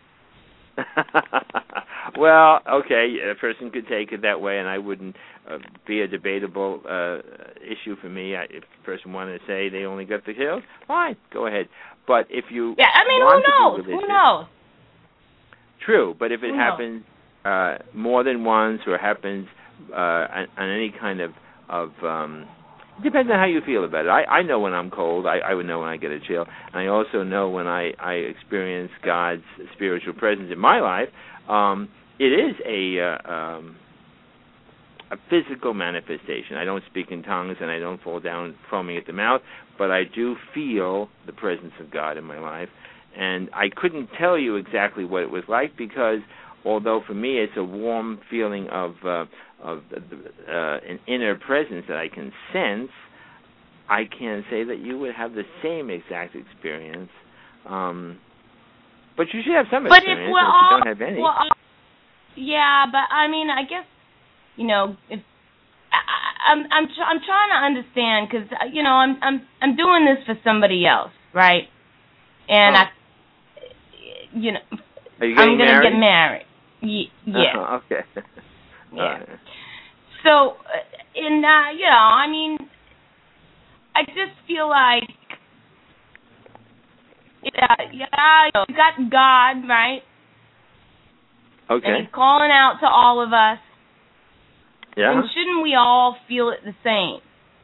Speaker 2: Well, okay, a person could take it that way, and I wouldn't be a debatable issue for me. If the person wanted to say they only got the chills, fine, go ahead. But if you
Speaker 1: who knows?
Speaker 2: True, but if it happens more than once or happens on any kind of it depends on how you feel about it. I know when I'm cold. I would know when I get a chill. And I also know when I experience God's spiritual presence in my life. It is a physical manifestation. I don't speak in tongues and I don't fall down foaming at the mouth, but I do feel the presence of God in my life. And I couldn't tell you exactly what it was like because although for me it's a warm feeling of an inner presence that I can sense, I can't say that you would have the same exact experience. But you should have some experience. But if you don't have any.
Speaker 1: Yeah, but I mean, I guess if I'm trying to understand because I'm doing this for somebody else, right? And
Speaker 2: Are you
Speaker 1: I'm gonna
Speaker 2: married?
Speaker 1: get married. Yeah.
Speaker 2: Okay.
Speaker 1: Yeah. So, I mean, I just feel like, you got God, right?
Speaker 2: Okay.
Speaker 1: And He's calling out to all of us.
Speaker 2: Yeah.
Speaker 1: And shouldn't we all feel it the same?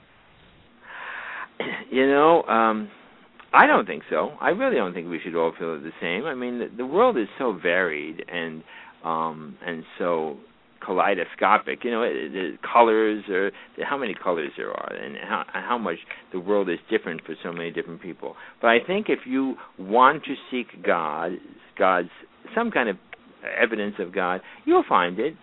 Speaker 2: I don't think so. I really don't think we should all feel it the same. I mean, the world is so varied and so kaleidoscopic. The colors or how many colors there are, and how much the world is different for so many different people. But I think if you want to seek God's some kind of evidence of God, you'll find it.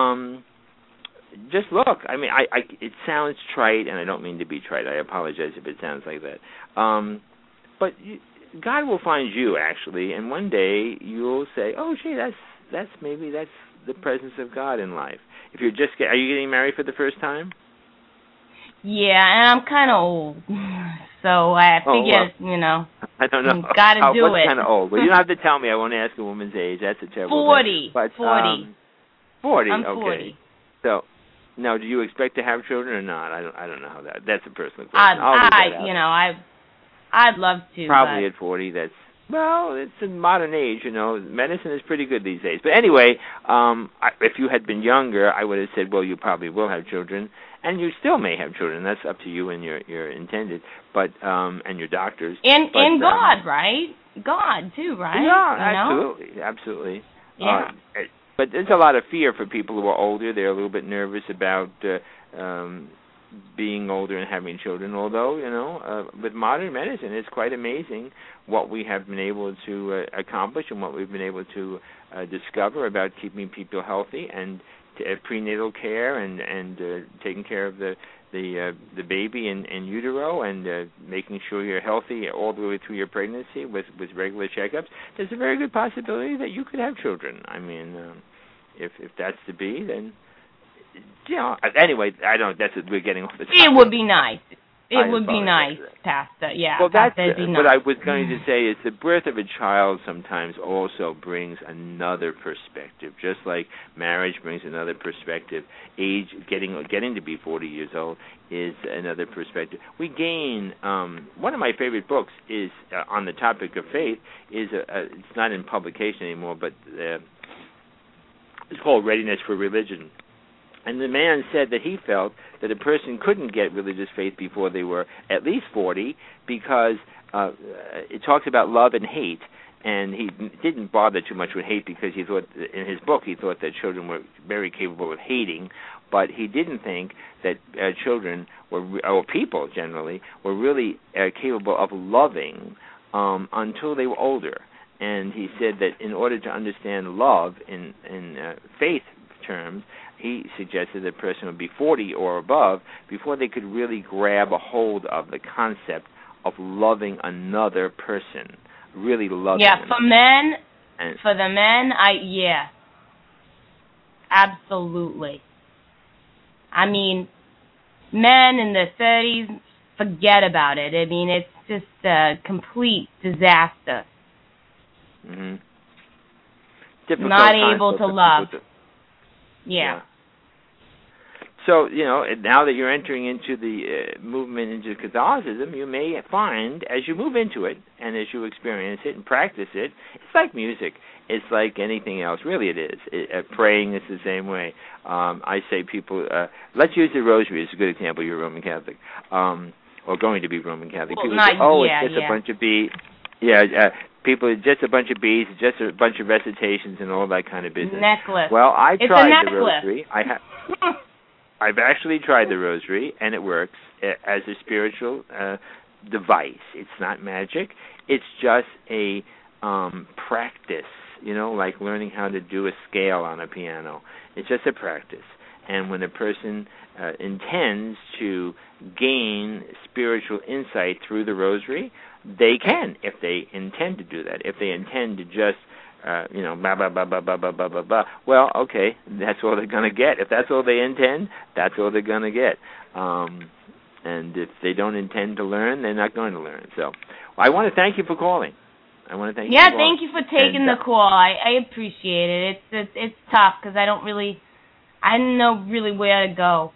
Speaker 2: Just look. I mean, it sounds trite, and I don't mean to be trite. I apologize if it sounds like that. But God will find you actually, and one day you'll say, "Oh, gee, that's the presence of God in life." If you're are you getting married for the first time?
Speaker 1: Yeah, and I'm kind of old, so I figured,
Speaker 2: I don't know.
Speaker 1: Got to do
Speaker 2: what's
Speaker 1: it.
Speaker 2: Kind of old? Well, you don't have to tell me. I won't ask a woman's age. That's a terrible
Speaker 1: 40.
Speaker 2: thing. But,
Speaker 1: 40.
Speaker 2: 40.
Speaker 1: I'm
Speaker 2: okay.
Speaker 1: 40.
Speaker 2: So, now, do you expect to have children or not? I don't know how that's a personal question.
Speaker 1: I'd love to.
Speaker 2: Probably at 40. It's a modern age. Medicine is pretty good these days. But anyway, if you had been younger, I would have said, well, you probably will have children, and you still may have children. That's up to you and your intended, but and your doctors.
Speaker 1: And God, right? God too, right?
Speaker 2: Yeah, absolutely.
Speaker 1: Yeah.
Speaker 2: But there's a lot of fear for people who are older. They're a little bit nervous about being older and having children, although, with modern medicine, it's quite amazing what we have been able to accomplish and what we've been able to discover about keeping people healthy and prenatal care and taking care of the baby in utero and making sure you're healthy all the way through your pregnancy with regular checkups. There's a very good possibility that you could have children. I mean, if that's to be, then anyway, I don't. That's what we're getting off the topic.
Speaker 1: It would be nice. It would be nice, Pastor. Yeah.
Speaker 2: Well,
Speaker 1: that's nice.
Speaker 2: What I was going to say is the birth of a child sometimes also brings another perspective, just like marriage brings another perspective. Age, getting to be 40 years old is another perspective. We gain. One of my favorite books is on the topic of faith. It's not in publication anymore, but it's called Readiness for Religion. And the man said that he felt that a person couldn't get religious faith before they were at least 40 because it talks about love and hate, and he didn't bother too much with hate because he thought, in his book, he thought that children were very capable of hating, but he didn't think that children or people generally were really capable of loving until they were older. And he said that in order to understand love in faith terms, he suggested that a person would be 40 or above before they could really grab a hold of the concept of loving another person, really loving them.
Speaker 1: For the men, absolutely. I mean, men in their 30s, forget about it. I mean, it's just a complete disaster.
Speaker 2: Mm-hmm.
Speaker 1: Not able to love. Yeah.
Speaker 2: So, now that you're entering into the movement into Catholicism, you may find, as you move into it and as you experience it and practice it, it's like music. It's like anything else. Really it is. Praying is the same way. I say people, let's use the rosary as a good example. You're Roman Catholic, or going to be Roman Catholic.
Speaker 1: Well,
Speaker 2: people say, it's just a bunch of beads. People, just a bunch of beads, just a bunch of recitations and all that kind of business.
Speaker 1: Necklace.
Speaker 2: Well, I tried
Speaker 1: the
Speaker 2: rosary. I've actually tried the rosary, and it works as a spiritual device. It's not magic. It's just a practice, like learning how to do a scale on a piano. It's just a practice. And when a person intends to gain spiritual insight through the rosary, they can, if they intend to do that. If they intend to just blah, blah, blah, blah, blah, blah, blah, blah, blah. Well, okay, that's all they're going to get. If that's all they intend, that's all they're going to get. And if they don't intend to learn, they're not going to learn. So I want to thank you for calling.
Speaker 1: Thank you for taking the call. I appreciate it. It's tough because I don't know really where to go,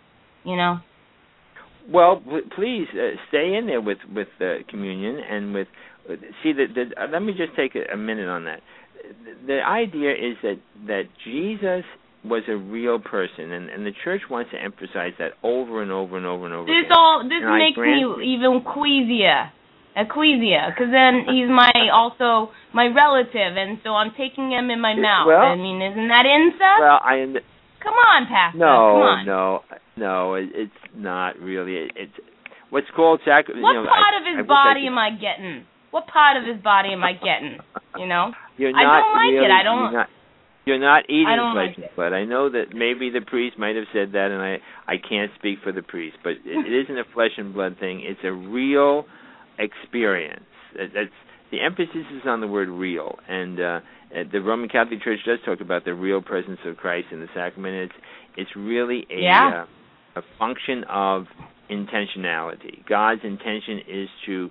Speaker 2: Well, please stay in there with communion and with. See, let me just take a minute on that. The idea is that Jesus was a real person, and the church wants to emphasize that over and over and over and over again.
Speaker 1: This makes me even queasier, because then he's also my relative, and so I'm taking him in my mouth.
Speaker 2: Well,
Speaker 1: I mean, isn't that incest?
Speaker 2: Well,
Speaker 1: come on, Pastor. Come on.
Speaker 2: No, it's not really. It's what's called sacrifice.
Speaker 1: What part of his body am I getting? What part of his body am I getting?
Speaker 2: You're not
Speaker 1: I don't like
Speaker 2: really,
Speaker 1: it. I don't.
Speaker 2: You're not eating flesh
Speaker 1: and
Speaker 2: blood. I know that maybe the priest might have said that, and I can't speak for the priest, but it isn't a flesh and blood thing. It's a real experience. That's the emphasis is on the word real, and the Roman Catholic Church does talk about the real presence of Christ in the sacrament. It's really a function of intentionality. God's intention is to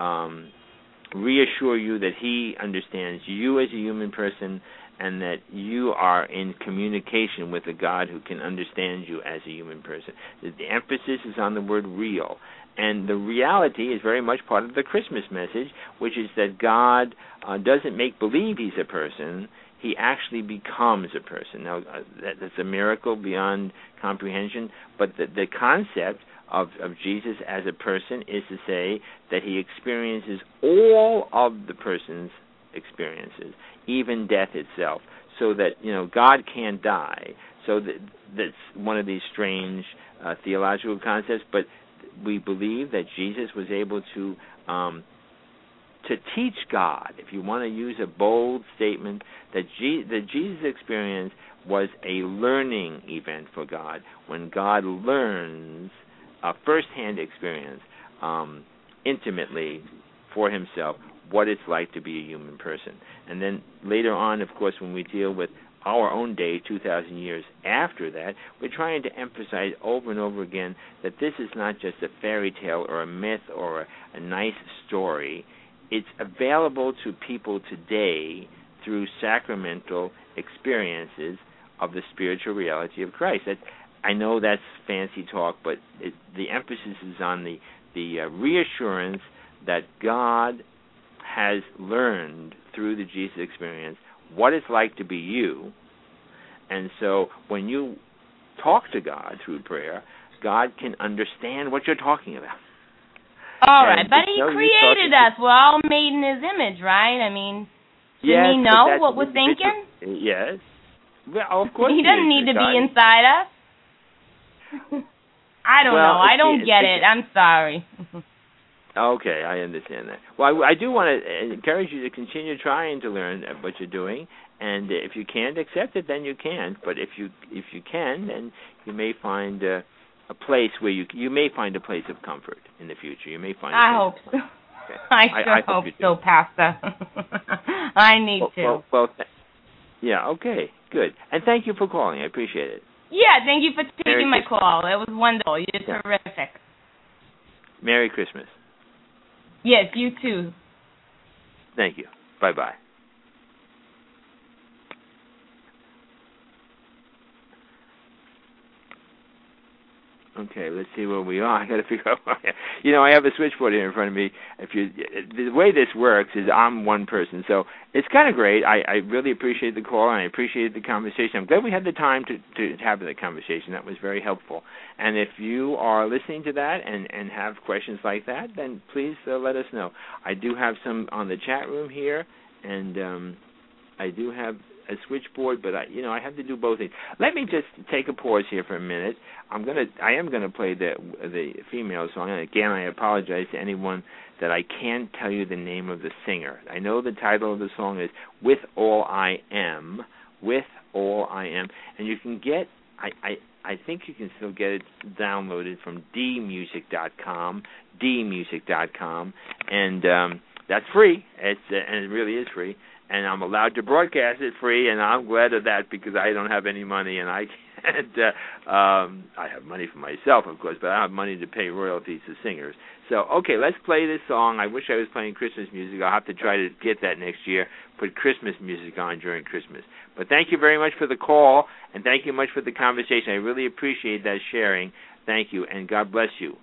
Speaker 2: reassure you that He understands you as a human person, and that you are in communication with a God who can understand you as a human person. The emphasis is on the word real. And the reality is very much part of the Christmas message, which is that God doesn't make believe He's a person. He actually becomes a person. Now, that's a miracle beyond comprehension, but the concept of Jesus as a person is to say that He experiences all of the person's experiences, even death itself. so that, God can't die. So that's one of these strange theological concepts, but we believe that Jesus was able to teach God. If you want to use a bold statement, that the Jesus experience was a learning event for God, when God learns a first-hand experience intimately for himself what it's like to be a human person. And then later on, of course, when we deal with our own day, 2,000 years after that, we're trying to emphasize over and over again that this is not just a fairy tale or a myth or a nice story. It's available to people today through sacramental experiences of the spiritual reality of Christ. I know that's fancy talk, but the emphasis is on the reassurance that God has learned through the Jesus experience what it's like to be you. And so when you talk to God through prayer, God can understand what you're talking about.
Speaker 1: All right, but he created us. We're all made in his image, right? I mean, didn't he know what we're thinking?
Speaker 2: Yes. Well, of course
Speaker 1: he doesn't need to be inside us. I don't know. I don't get it. I'm sorry.
Speaker 2: Okay, I understand that. Well, I do want to encourage you to continue trying to learn what you're doing, and if you can't accept it, then you can't. But if you can, then you may find a place where you may find a place of comfort in the future. You may find.
Speaker 1: I hope so. Okay. I hope so, Pastor. I need to.
Speaker 2: Well, yeah. Okay. Good. And thank you for calling. I appreciate it.
Speaker 1: Yeah. Thank you for taking my call. It was wonderful. You're terrific.
Speaker 2: Merry Christmas.
Speaker 1: Yes, you too.
Speaker 2: Thank you. Bye-bye. Okay, let's see where we are. I got to figure out. I have a switchboard here in front of me. The way this works is I'm one person, so it's kind of great. I really appreciate the call, and I appreciate the conversation. I'm glad we had the time to have the conversation. That was very helpful. And if you are listening to that and have questions like that, then please let us know. I do have some on the chat room here, and I do have a switchboard, but I have to do both things. Let me just take a pause here for a minute. I am gonna play the female song, and again I apologize to anyone that I can't tell you the name of the singer. I know the title of the song is "With All I Am," "With All I Am," and you can get I think you can still get it downloaded from dmusic.com, and that's free. And it really is free. And I'm allowed to broadcast it free, and I'm glad of that because I don't have any money, and I can't. I have money for myself, of course, but I don't have money to pay royalties to singers. So, okay, let's play this song. I wish I was playing Christmas music. I'll have to try to get that next year, put Christmas music on during Christmas. But thank you very much for the call, and thank you much for the conversation. I really appreciate that sharing. Thank you, and God bless you.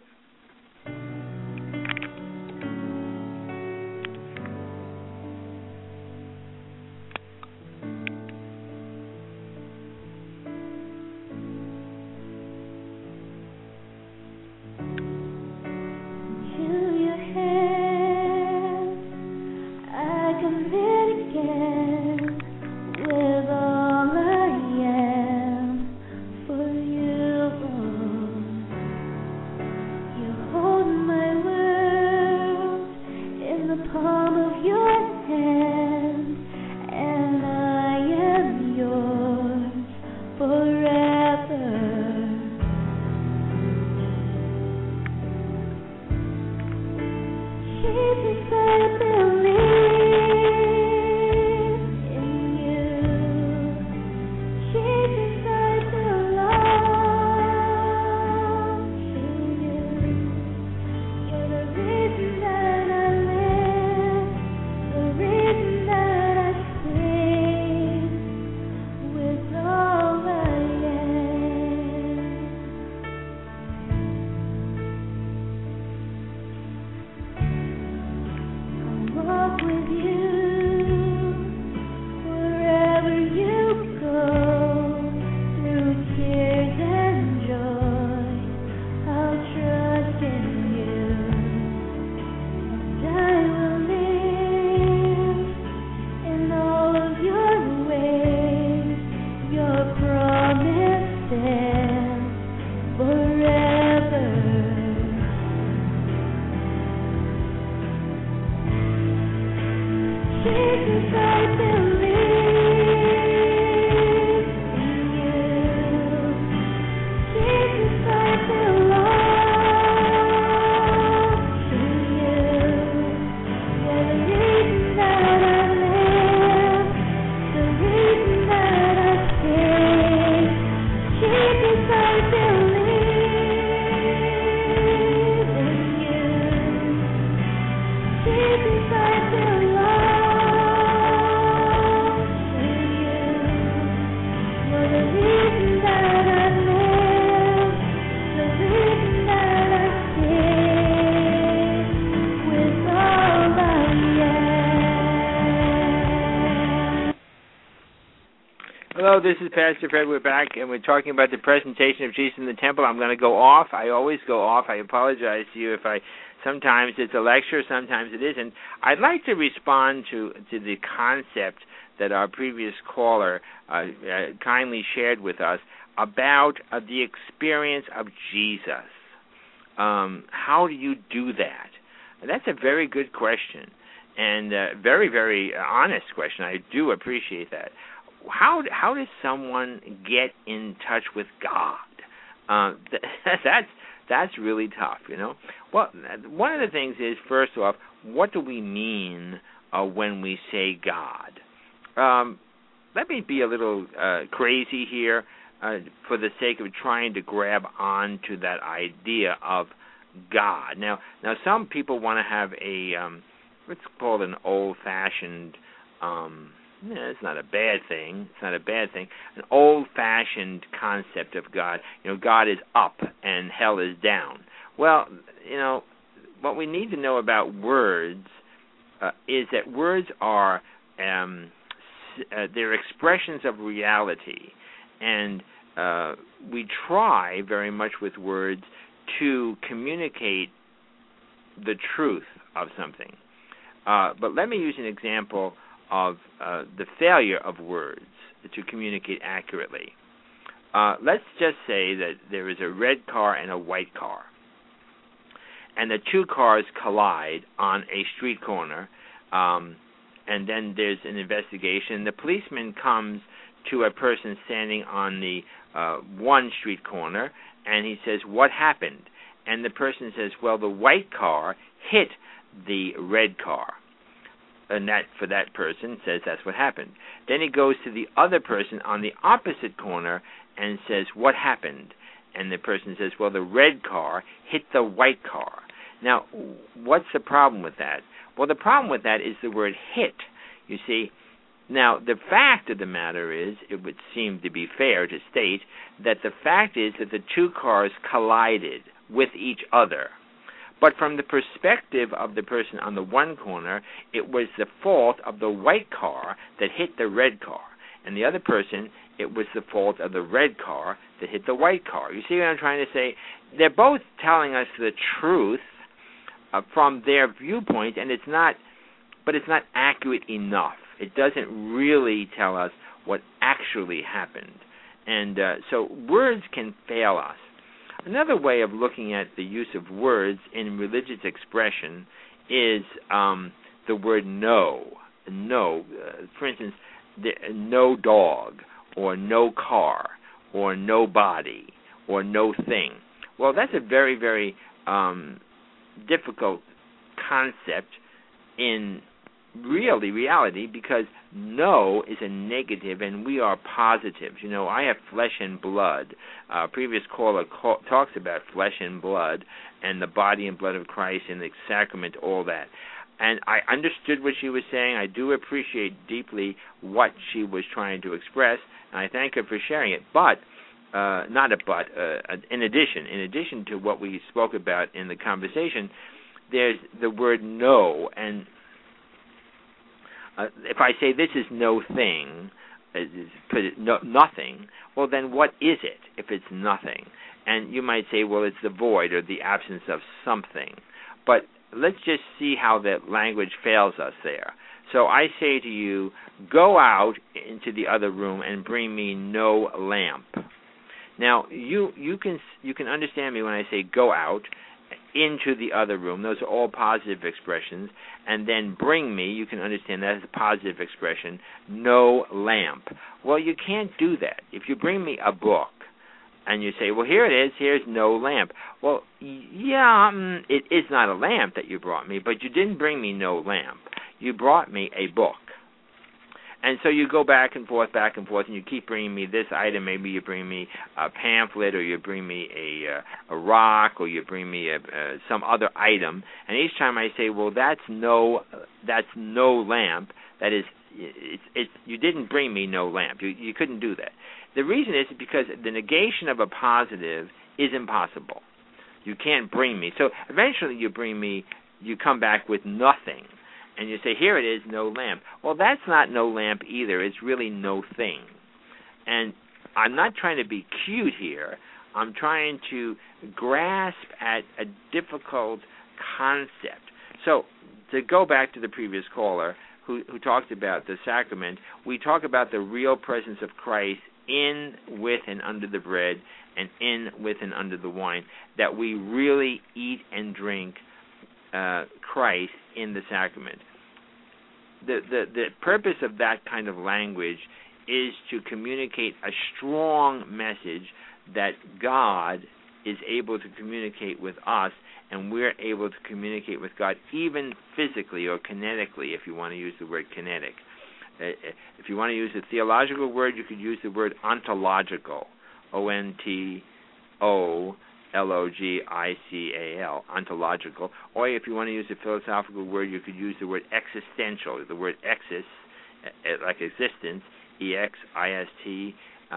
Speaker 2: Hello, this is Pastor Fred. We're back, and we're talking about the presentation of Jesus in the temple. I'm going to go off. I always go off. I apologize to you if sometimes it's a lecture, sometimes it isn't. I'd like to respond to the concept that our previous caller kindly shared with us about the experience of Jesus. How do you do that? And that's a very good question, and very, very honest question. I do appreciate that. How does someone get in touch with God? That's really tough, you know. Well, one of the things is, first off, what do we mean when we say God? Let me be a little crazy here for the sake of trying to grab onto that idea of God. Now some people want to have let's call it an old-fashioned. It's not a bad thing. It's not a bad thing. An old-fashioned concept of God. You know, God is up and hell is down. Well, you know, what we need to know about words is that words are they're expressions of reality, and we try very much with words to communicate the truth of something. But let me use an example of the failure of words to communicate accurately. Let's just say that there is a red car and a white car, and the two cars collide on a street corner, and then there's an investigation. The policeman comes to a person standing on the one street corner, and he says, "What happened?" And the person says, "Well, the white car hit the red car." And that, for that person, says that's what happened. Then he goes to the other person on the opposite corner and says, "What happened?" And the person says, "Well, the red car hit the white car." Now, what's the problem with that? Well, the problem with that is the word hit, you see. Now, the fact of the matter is, it would seem to be fair to state that the fact is that the two cars collided with each other. But from the perspective of the person on the one corner, it was the fault of the white car that hit the red car. And the other person, it was the fault of the red car that hit the white car. You see what I'm trying to say? They're both telling us the truth from their viewpoint, and it's not accurate enough. It doesn't really tell us what actually happened. And so words can fail us. Another way of looking at the use of words in religious expression is the word no. No. For instance, no dog, or no car, or no body, or no thing. Well, that's a very, very difficult concept in reality, because no is a negative and we are positives. You know, I have flesh and blood. Previous caller talks about flesh and blood and the body and blood of Christ and the sacrament, all that. And I understood what she was saying. I do appreciate deeply what she was trying to express, and I thank her for sharing it. But, in addition to what we spoke about in the conversation, there's the word no, and if I say this is no thing, nothing, well, then what is it if it's nothing? And you might say, well, it's the void or the absence of something. But let's just see how that language fails us there. So I say to you, go out into the other room and bring me no lamp. Now, you can understand me when I say go out into the other room. Those are all positive expressions. And then bring me, you can understand that as a positive expression, no lamp. Well, you can't do that. If you bring me a book and you say, well, here it is, here's no lamp. Well, yeah, it is not a lamp that you brought me, but you didn't bring me no lamp. You brought me a book. And so you go back and forth, and you keep bringing me this item. Maybe you bring me a pamphlet, or you bring me a rock, or you bring me some other item. And each time I say, well, that's no lamp. That is, you didn't bring me no lamp. You couldn't do that. The reason is because the negation of a positive is impossible. You can't bring me. So eventually you come back with nothing. And you say, here it is, no lamp. Well, that's not no lamp either. It's really no thing. And I'm not trying to be cute here. I'm trying to grasp at a difficult concept. So to go back to the previous caller who talked about the sacrament, we talk about the real presence of Christ in, with, and under the bread, and in, with, and under the wine, that we really eat and drink Christ in the sacrament. The purpose of that kind of language is to communicate a strong message that God is able to communicate with us, and we're able to communicate with God even physically or kinetically, if you want to use the word kinetic. If you want to use a theological word, you could use the word ontological, ontological, ontological. Or if you want to use a philosophical word, you could use the word existential, the word exis, like existence, E-X-I-S-T,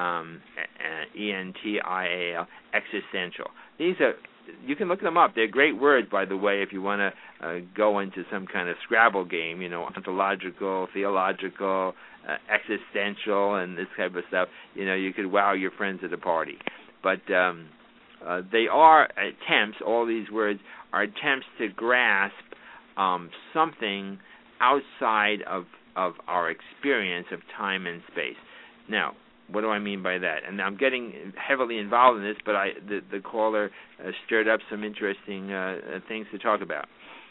Speaker 2: E-N-T-I-A-L, existential. These are, you can look them up. They're great words, by the way, if you want to go into some kind of Scrabble game, ontological, theological, existential, and this type of stuff. You could wow your friends at a party. But they are attempts, all these words are attempts to grasp something outside of our experience of time and space. Now, what do I mean by that? And I'm getting heavily involved in this, but the caller stirred up some interesting things to talk about.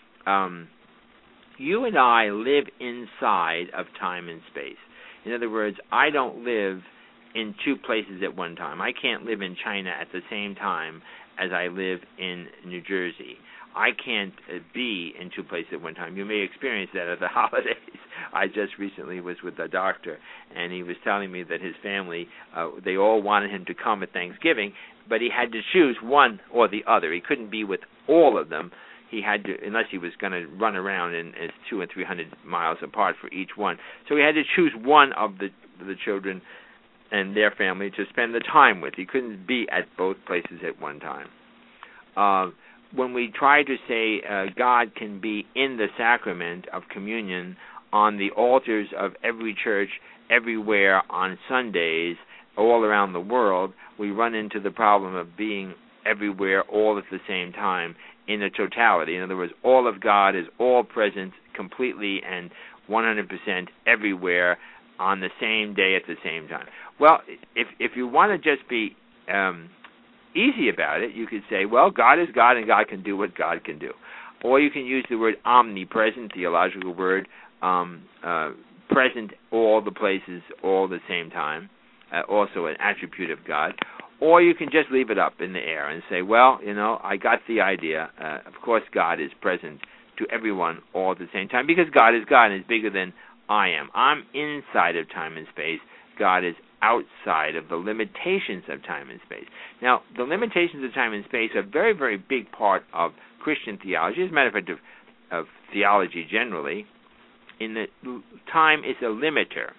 Speaker 2: You and I live inside of time and space. In other words, I don't live in two places at one time. I can't live in China at the same time as I live in New Jersey. I can't be in two places at one time. You may experience that at the holidays. I just recently was with a doctor, and he was telling me that his family, they all wanted him to come at Thanksgiving, but he had to choose one or the other. He couldn't be with all of them. He had to, unless he was going to run around and 200 and 300 miles apart for each one. So he had to choose one of the children and their family to spend the time with. He couldn't be at both places at one time. When we try to say God can be in the sacrament of communion on the altars of every church everywhere on Sundays all around the world, we run into the problem of being everywhere all at the same time in a totality. In other words, all of God is all present completely and 100% everywhere on the same day at the same time. Well, if you want to just be easy about it, you could say, well, God is God and God can do what God can do. Or you can use the word omnipresent, theological word, present all the places all the same time, also an attribute of God. Or you can just leave it up in the air and say, well, I got the idea. Of course God is present to everyone all at the same time because God is God and is bigger than I am. I'm inside of time and space. God is outside of the limitations of time and space. Now, the limitations of time and space are a very, very big part of Christian theology, as a matter of fact, of theology generally, in that time is a limiter.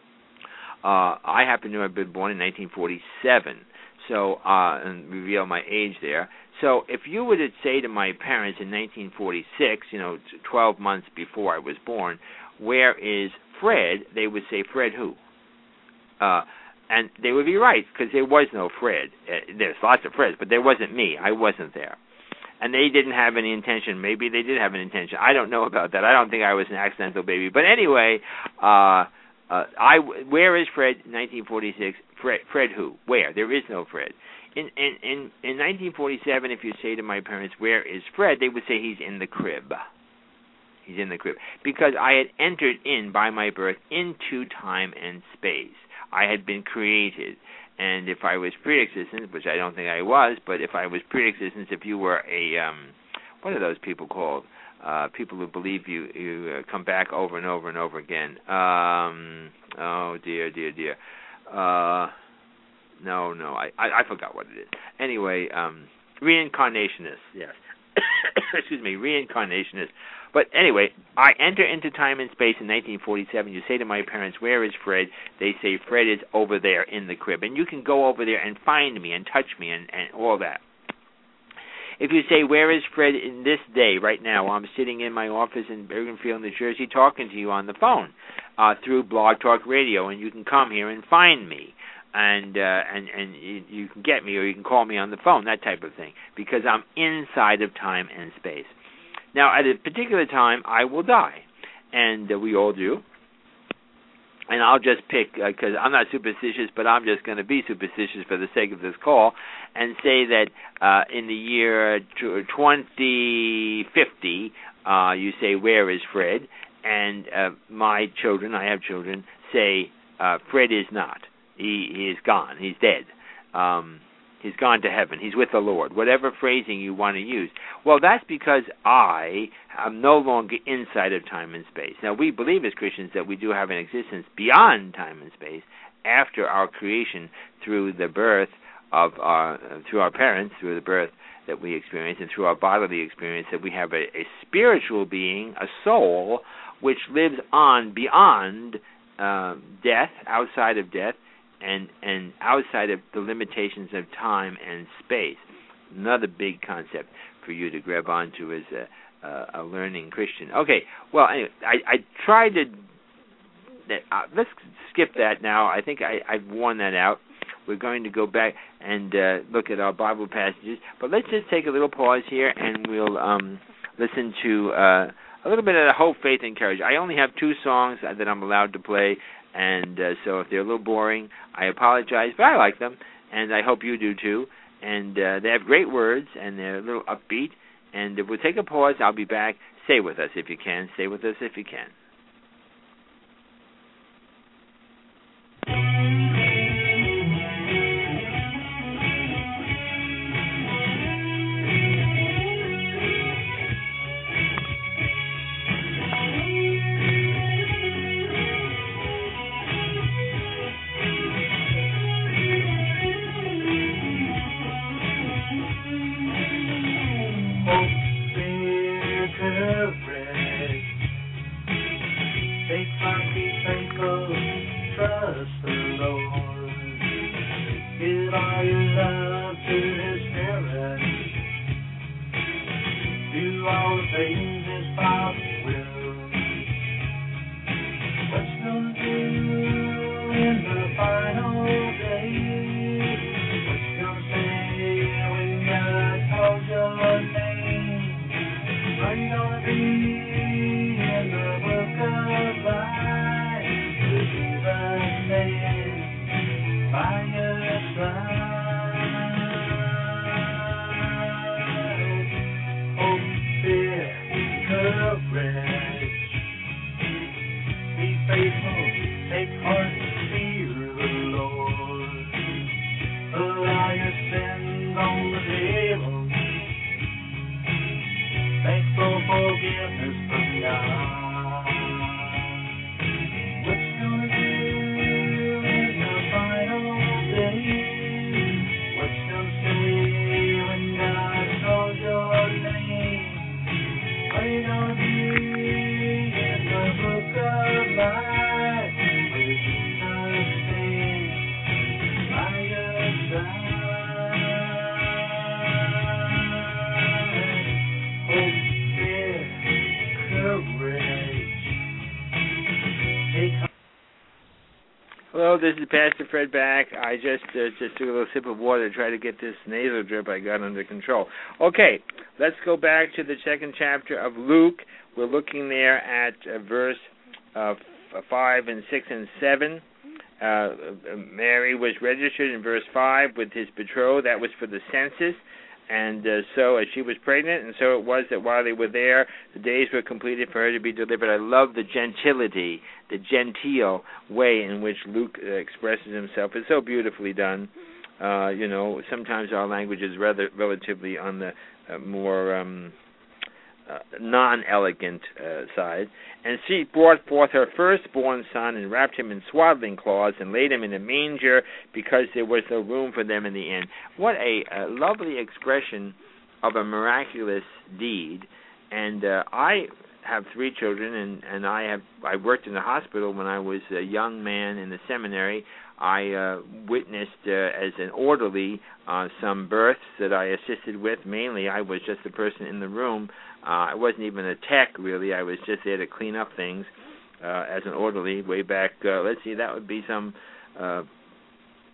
Speaker 2: I happen to have been born in 1947, so and reveal my age there. So if you were to say to my parents in 1946, 12 months before I was born, where is Fred, they would say, Fred who? And they would be right, because there was no Fred. There's lots of Freds, but there wasn't me. I wasn't there. And they didn't have any intention. Maybe they did have an intention. I don't know about that. I don't think I was an accidental baby. But anyway, where is Fred in 1946? Fred who? Where? There is no Fred. In 1947, if you say to my parents, where is Fred, they would say he's in the crib. He's in the crib. Because I had entered in, by my birth, into time and space. I had been created. And if I was pre-existent, which I don't think I was, but if I was pre-existent, if you were a, what are those people called? People who believe you come back over and over and over again. Oh, dear. No, I forgot what it is. Anyway, reincarnationists, yes. Excuse me, reincarnationists. But anyway, I enter into time and space in 1947. You say to my parents, where is Fred? They say, Fred is over there in the crib. And you can go over there and find me and touch me and all that. If you say, where is Fred in this day, right now, I'm sitting in my office in Bergenfield, New Jersey, talking to you on the phone through Blog Talk Radio, and you can come here and find me. and you can get me, or you can call me on the phone, that type of thing, because I'm inside of time and space. Now, at a particular time, I will die, and we all do. And I'll just pick, because I'm not superstitious, but I'm just going to be superstitious for the sake of this call, and say that in the year 2050, you say, where is Fred? And my children, I have children, say, Fred is not. He is gone. He's dead. He's gone to heaven. He's with the Lord. Whatever phrasing you want to use. Well, that's because I am no longer inside of time and space. Now, we believe as Christians that we do have an existence beyond time and space after our creation through the birth of through our parents, through the birth that we experience, and through our bodily experience, that we have a spiritual being, a soul, which lives on beyond death, outside of death, and outside of the limitations of time and space. Another big concept for you to grab onto as a learning Christian. Okay, well, anyway, I tried to... let's skip that now. I think I've worn that out. We're going to go back and look at our Bible passages. But let's just take a little pause here, and we'll listen to a little bit of Hope, Faith, and Courage. I only have 2 songs that I'm allowed to play, and so if they're a little boring, I apologize, but I like them, and I hope you do too. And they have great words, and they're a little upbeat. And if we'll take a pause, I'll be back. Stay with us if you can. Stay with us if you can. Hello, this is Pastor Fred back. I just took a little sip of water to try to get this nasal drip I got under control. Okay, let's go back to the 2nd chapter of Luke. We're looking there at verse 5 and 6 and 7. Mary was registered in verse 5 with his betrothed. That was for the census. And so she was pregnant, and so it was that while they were there, the days were completed for her to be delivered. I love the gentility, the genteel way in which Luke expresses himself. It's so beautifully done. Sometimes our language is relatively on the more non-elegant side. And she brought forth her firstborn son and wrapped him in swaddling cloths and laid him in a manger because there was no room for them in the inn. What a lovely expression of a miraculous deed. And I have 3 children, and I worked in the hospital when I was a young man in the seminary. I witnessed as an orderly some births that I assisted with. Mainly, I was just a person in the room. I wasn't even a tech, really. I was just there to clean up things as an orderly way back. Let's see, that would be some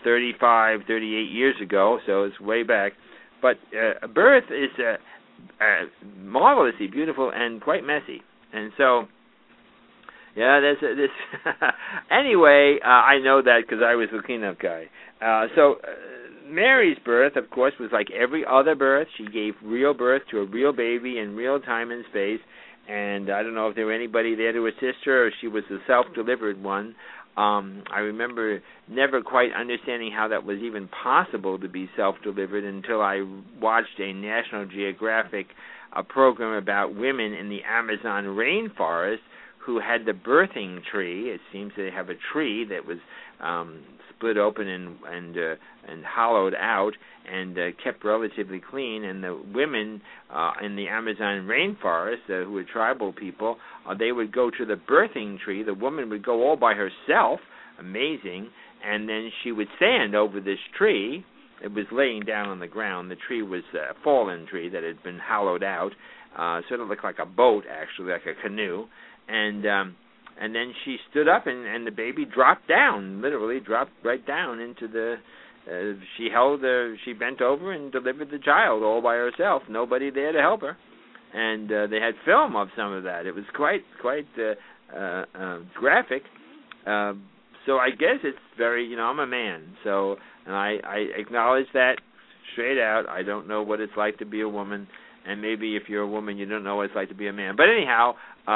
Speaker 2: 38 years ago, so it's way back. But birth is marvelously beautiful and quite messy. And so, yeah, there's this. Anyway, I know that because I was the cleanup guy. Mary's birth, of course, was like every other birth. She gave real birth to a real baby in real time and space. And I don't know if there were anybody there to assist her, or she was the self-delivered one. I remember never quite understanding how that was even possible to be self-delivered until I watched a National Geographic program about women in the Amazon rainforest who had the birthing tree. It seems they have a tree that was split open and hollowed out and kept relatively clean. And the women in the Amazon rainforest, who were tribal people, they would go to the birthing tree. The woman would go all by herself, amazing, and then she would stand over this tree. It was laying down on the ground. The tree was a fallen tree that had been hollowed out, sort of looked like a boat, actually, like a canoe. And then she stood up, and the baby dropped down, literally dropped right down into the. She bent over and delivered the child all by herself. Nobody there to help her, and they had film of some of that. It was quite graphic. So I guess it's very, I'm a man, so and I acknowledge that straight out. I don't know what it's like to be a woman, and maybe if you're a woman, you don't know what it's like to be a man. But anyhow.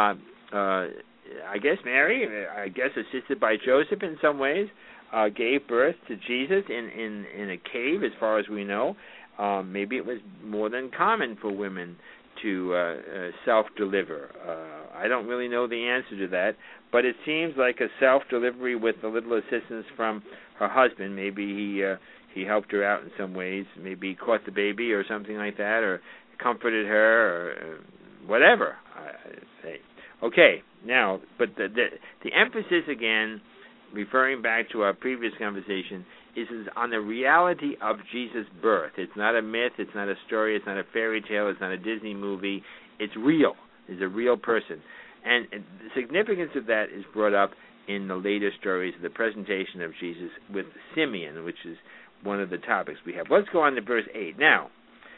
Speaker 2: I guess Mary, assisted by Joseph in some ways, gave birth to Jesus in a cave, as far as we know. Maybe it was more than common for women to self-deliver. I don't really know the answer to that, but it seems like a self-delivery with a little assistance from her husband. Maybe he helped her out in some ways. Maybe he caught the baby or something like that, or comforted her, or whatever. Okay, now, but the emphasis again, referring back to our previous conversation, is on the reality of Jesus' birth. It's not a myth, it's not a story, it's not a fairy tale, it's not a Disney movie. It's real. It's a real person. And the significance of that is brought up in the later stories of the presentation of Jesus with Simeon, which is one of the topics we have. Let's go on to verse 8. Now,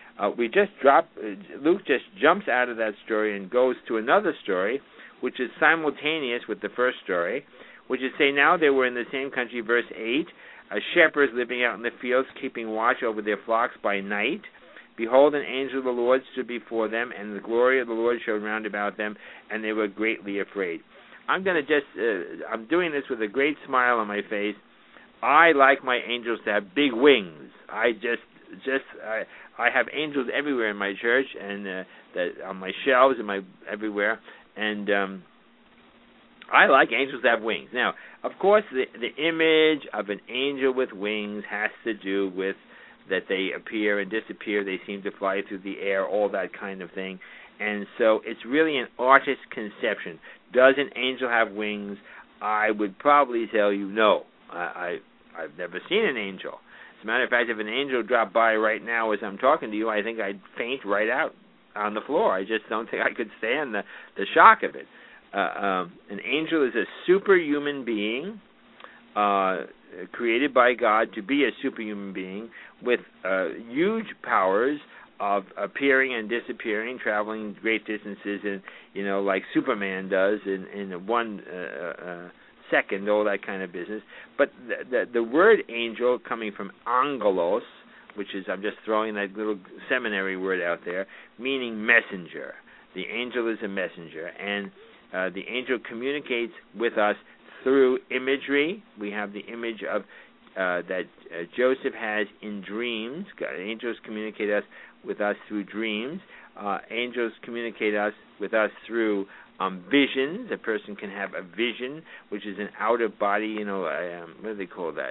Speaker 2: Luke just jumps out of that story and goes to another story, which is simultaneous with the first story, which is, say, now they were in the same country, verse 8, shepherds living out in the fields, keeping watch over their flocks by night. Behold, an angel of the Lord stood before them, and the glory of the Lord shone round about them, and they were greatly afraid. I'm doing this with a great smile on my face. I like my angels to have big wings. I have angels everywhere in my church and that on my shelves and everywhere, and I like angels to have wings. Now, of course, the image of an angel with wings has to do with that they appear and disappear, they seem to fly through the air, all that kind of thing. And so it's really an artist's conception. Does an angel have wings? I would probably tell you no. I've never seen an angel. As a matter of fact, if an angel dropped by right now as I'm talking to you, I think I'd faint right out on the floor. I just don't think I could stand the shock of it. An angel is a superhuman being created by God to be a superhuman being with huge powers of appearing and disappearing, traveling great distances, and like Superman does in 1 second, all that kind of business. But the word angel, coming from angelos, which is, I'm just throwing that little seminary word out there, meaning messenger. The angel is a messenger, and the angel communicates with us through imagery. We have the image of that Joseph has in dreams. Angels communicate with us through dreams. Angels communicate with us through visions. A person can have a vision, which is an out of body. What do they call that?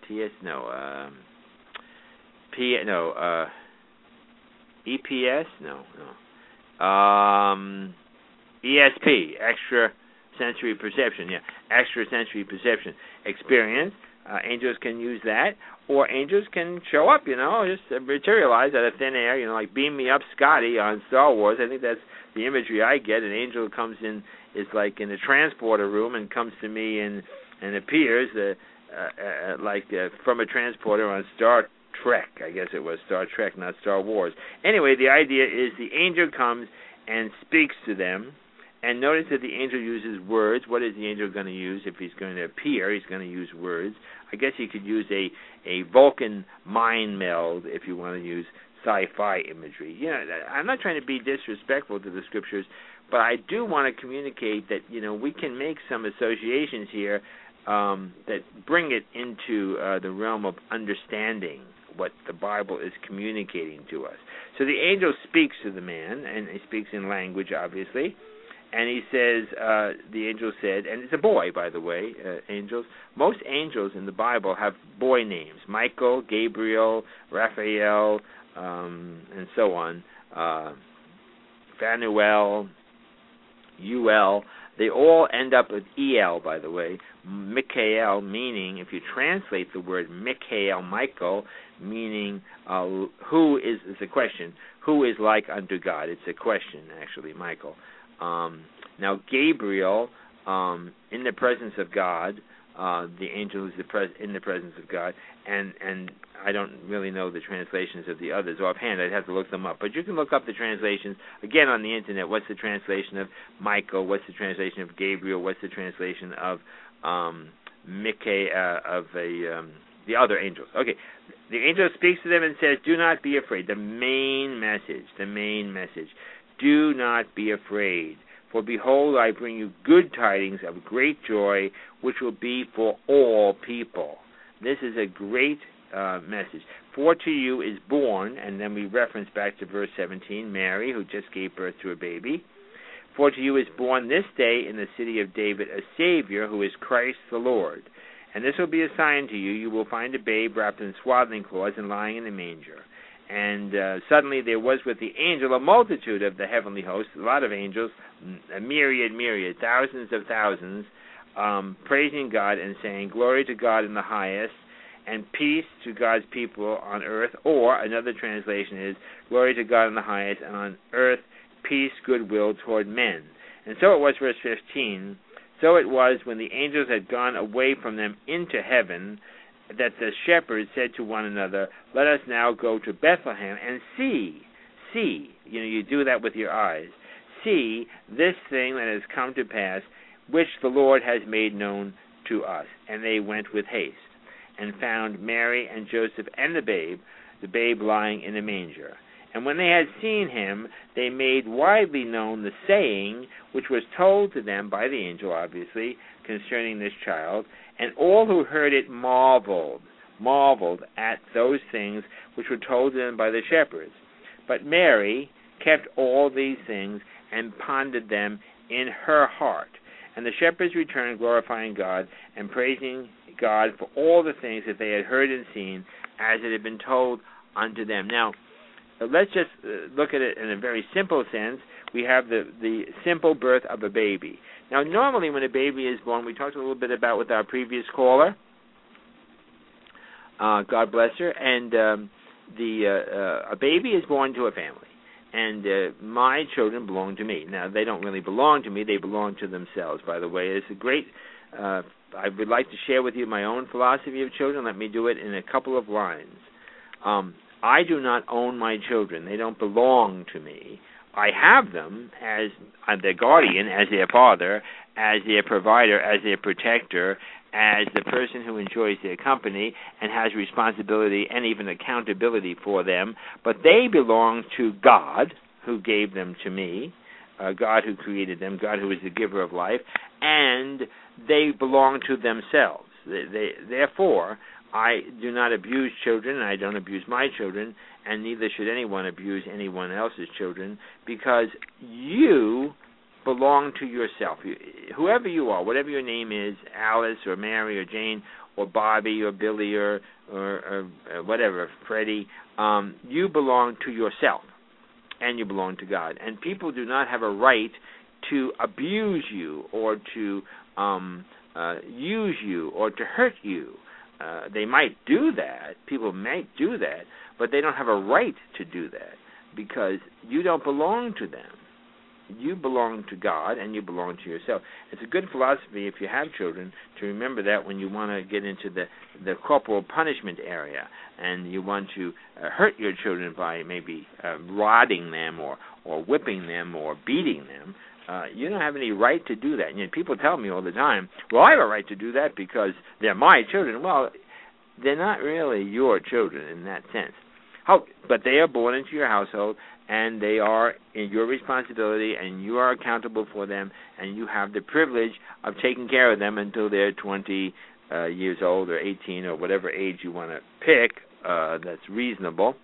Speaker 2: EPS? ESP, extra sensory perception. Yeah, extra sensory perception experience. Angels can use that, or angels can show up, just materialize out of thin air, like beam me up Scotty on Star Wars. I think that's the imagery I get. An angel comes in, is like in a transporter room and comes to me and appears. from a transporter on Star Trek. I guess it was Star Trek, not Star Wars. Anyway, the idea is the angel comes and speaks to them. And notice that the angel uses words. What is the angel going to use if he's going to appear? He's going to use words. I guess he could use a Vulcan mind meld if you want to use sci-fi imagery. You know, I'm not trying to be disrespectful to the scriptures, but I do want to communicate that, you know, we can make some associations here that bring it into the realm of understanding what the Bible is communicating to us. So the angel speaks to the man, and he speaks in language, obviously, and he says, the angel said, and it's a boy, by the way, angels. Most angels in the Bible have boy names: Michael, Gabriel, Raphael, and so on, Phanuel, Uel. They all end up with El, by the way. Michael, meaning, if you translate the word Michael, meaning who is a question. Who is like unto God? It's a question, actually, Michael. Now, Gabriel, in the presence of God, the angel who's in the presence of God, and I don't really know the translations of the others offhand. I'd have to look them up. But you can look up the translations, again, on the Internet. What's the translation of Michael? What's the translation of Gabriel? What's the translation of the other angels? Okay, the angel speaks to them and says, do not be afraid. The main message. Do not be afraid. For behold, I bring you good tidings of great joy, which will be for all people. This is a great message. For to you is born, and then we reference back to verse 17, Mary, who just gave birth to a baby. For to you is born this day in the city of David a Savior, who is Christ the Lord. And this will be a sign to you. You will find a babe wrapped in swaddling cloths and lying in a manger. And suddenly there was with the angel a multitude of the heavenly host, a lot of angels, a myriad, thousands of thousands, praising God and saying, glory to God in the highest, and peace to God's people on earth. Or another translation is, glory to God in the highest, and on earth peace, goodwill toward men. And so it was, verse 15, so it was when the angels had gone away from them into heaven, that the shepherds said to one another, let us now go to Bethlehem and see, you know, you do that with your eyes, see this thing that has come to pass, which the Lord has made known to us. And they went with haste, and found Mary and Joseph and the babe lying in a manger. And when they had seen him, they made widely known the saying which was told to them by the angel, obviously, concerning this child. And all who heard it marveled at those things which were told to them by the shepherds. But Mary kept all these things and pondered them in her heart. And the shepherds returned, glorifying God and praising God for all the things that they had heard and seen, as it had been told unto them. Now, let's just look at it in a very simple sense. We have the simple birth of a baby. Now, normally when a baby is born, we talked a little bit about with our previous caller, God bless her, and a baby is born to a family. And my children belong to me. Now, they don't really belong to me. They belong to themselves, by the way. It's a great, I would like to share with you my own philosophy of children. Let me do it in a couple of lines. I do not own my children. They don't belong to me. I have them as their guardian, as their father, as their provider, as their protector, as the person who enjoys their company and has responsibility and even accountability for them. But they belong to God, who gave them to me, God who created them, God who is the giver of life, and they belong to themselves. Therefore, I do not abuse children, and I don't abuse my children, and neither should anyone abuse anyone else's children, because you belong to yourself. Whoever you are, whatever your name is, Alice or Mary or Jane or Bobby or Billy or whatever, Freddie, you belong to yourself, and you belong to God. And people do not have a right to abuse you or to use you or to hurt you. They might do that. People might do that, but they don't have a right to do that because you don't belong to them. you belong to God and you belong to yourself. It's a good philosophy if you have children to remember that when you want to get into the corporal punishment area and you want to hurt your children by maybe rodding them or whipping them or beating them. You don't have any right to do that. And people tell me all the time, well, I have a right to do that because they're my children. Well, they're not really your children in that sense. But they are born into your household, and they are in your responsibility, and you are accountable for them, and you have the privilege of taking care of them until they're 20 years old or 18 or whatever age you want to pick that's reasonable.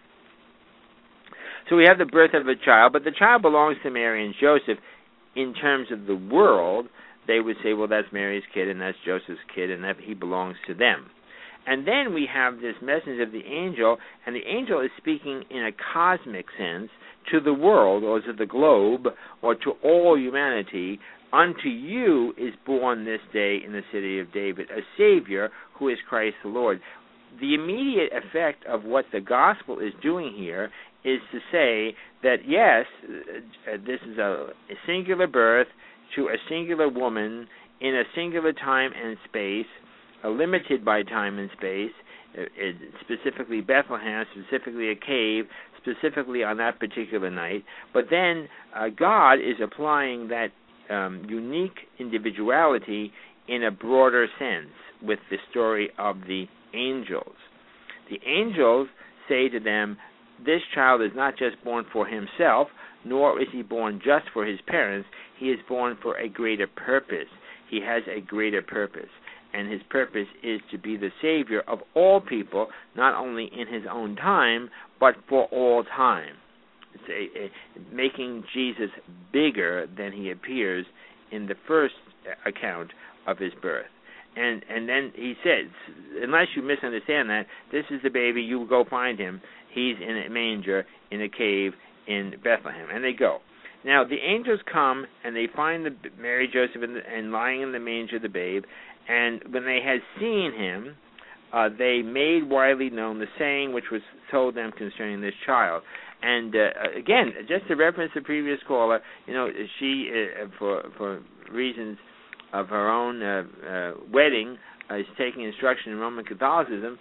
Speaker 2: So we have the birth of a child, but the child belongs to Mary and Joseph. In terms of the world, they would say, well, that's Mary's kid and that's Joseph's kid, and that he belongs to them. And then we have this message of the angel, and the angel is speaking in a cosmic sense to the world, or to the globe, or to all humanity. Unto you is born this day in the city of David a Savior who is Christ the Lord. The immediate effect of what the gospel is doing here is to say that, yes, this is a singular birth to a singular woman in a singular time and space, limited by time and space, specifically Bethlehem, specifically a cave, specifically on that particular night. But then God is applying that unique individuality in a broader sense with the story of the angels. The angels say to them, this child is not just born for himself, nor is he born just for his parents. He is born for a greater purpose. He has a greater purpose, and his purpose is to be the Savior of all people, not only in his own time, but for all time. It's making Jesus bigger than he appears in the first account of his birth. And then he says, unless you misunderstand that, this is the baby, you go find him. He's in a manger in a cave in Bethlehem. And they go. Now, the angels come, and they find Mary, Joseph, and lying in the manger the babe. And when they had seen him, they made widely known the saying which was told them concerning this child. And again, just to reference the previous caller, she, for reasons of her own wedding, is taking instruction in Roman Catholicism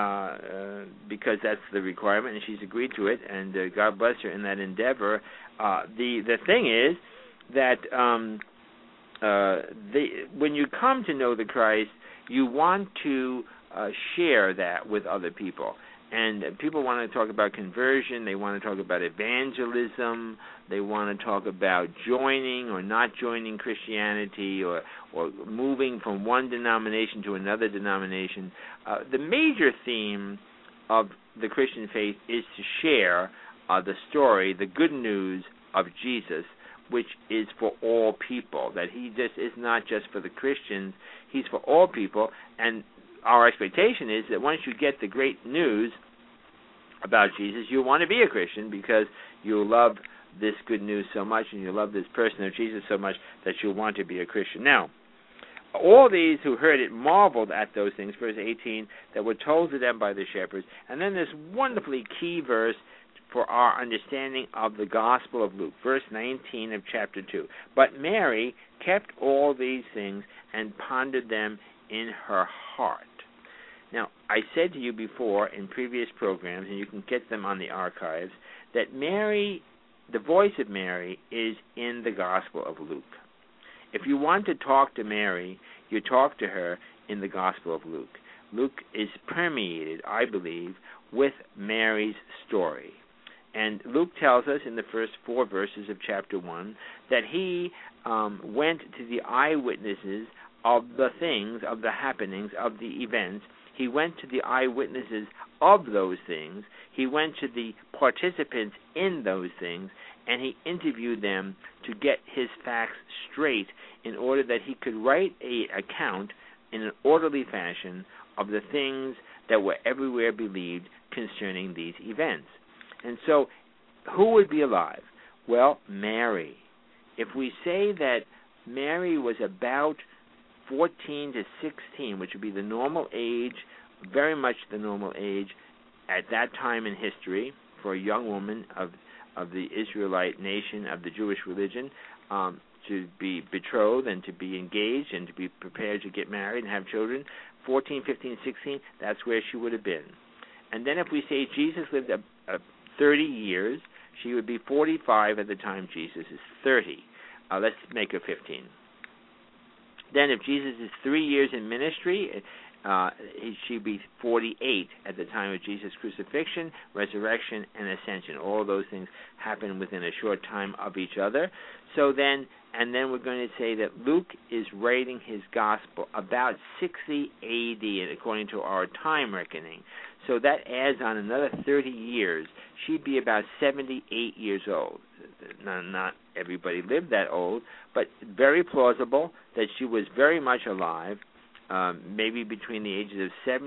Speaker 2: because that's the requirement, and she's agreed to it, and God bless her in that endeavor. The thing is that when you come to know the Christ, you want to share that with other people. And people want to talk about conversion. They want to talk about evangelism. They want to talk about joining or not joining Christianity, or moving from one denomination to another denomination. The major theme of the Christian faith is to share the story, the good news of Jesus, which is for all people, that he just is not just for the Christians, he's for all people. And our expectation is that once you get the great news about Jesus, you'll want to be a Christian because you'll love this good news so much and you love this person of Jesus so much that you'll want to be a Christian. Now, all these who heard it marveled at those things, verse 18, that were told to them by the shepherds. And then this wonderfully key verse for our understanding of the Gospel of Luke, verse 19 of chapter 2. But Mary kept all these things and pondered them in her heart. Now, I said to you before in previous programs, and you can get them on the archives, that Mary, the voice of Mary, is in the Gospel of Luke. If you want to talk to Mary, you talk to her in the Gospel of Luke. Luke is permeated, I believe, with Mary's story. And Luke tells us in the first 4 verses of chapter 1 that he went to the eyewitnesses of the things, of the happenings, of the events. He went to the eyewitnesses of those things. He went to the participants in those things, and he interviewed them to get his facts straight in order that he could write an account in an orderly fashion of the things that were everywhere believed concerning these events. And so, who would be alive? Well, Mary. If we say that Mary was about 14 to 16, which would be the normal age, very much the normal age at that time in history for a young woman of of the Israelite nation, of the Jewish religion, to be betrothed and to be engaged and to be prepared to get married and have children. 14, 15, 16, that's where she would have been. And then if we say Jesus lived 30 years, she would be 45 at the time Jesus is 30. Let's make her 15. Then if Jesus is 3 years in ministry, she'd be 48 at the time of Jesus' crucifixion, resurrection, and ascension. All those things happen within a short time of each other. So then, and then we're going to say that Luke is writing his gospel about 60 A.D., according to our time reckoning. So that adds on another 30 years. She'd be about 78 years old. Not everybody lived that old, but very plausible that she was very much alive, maybe between the ages of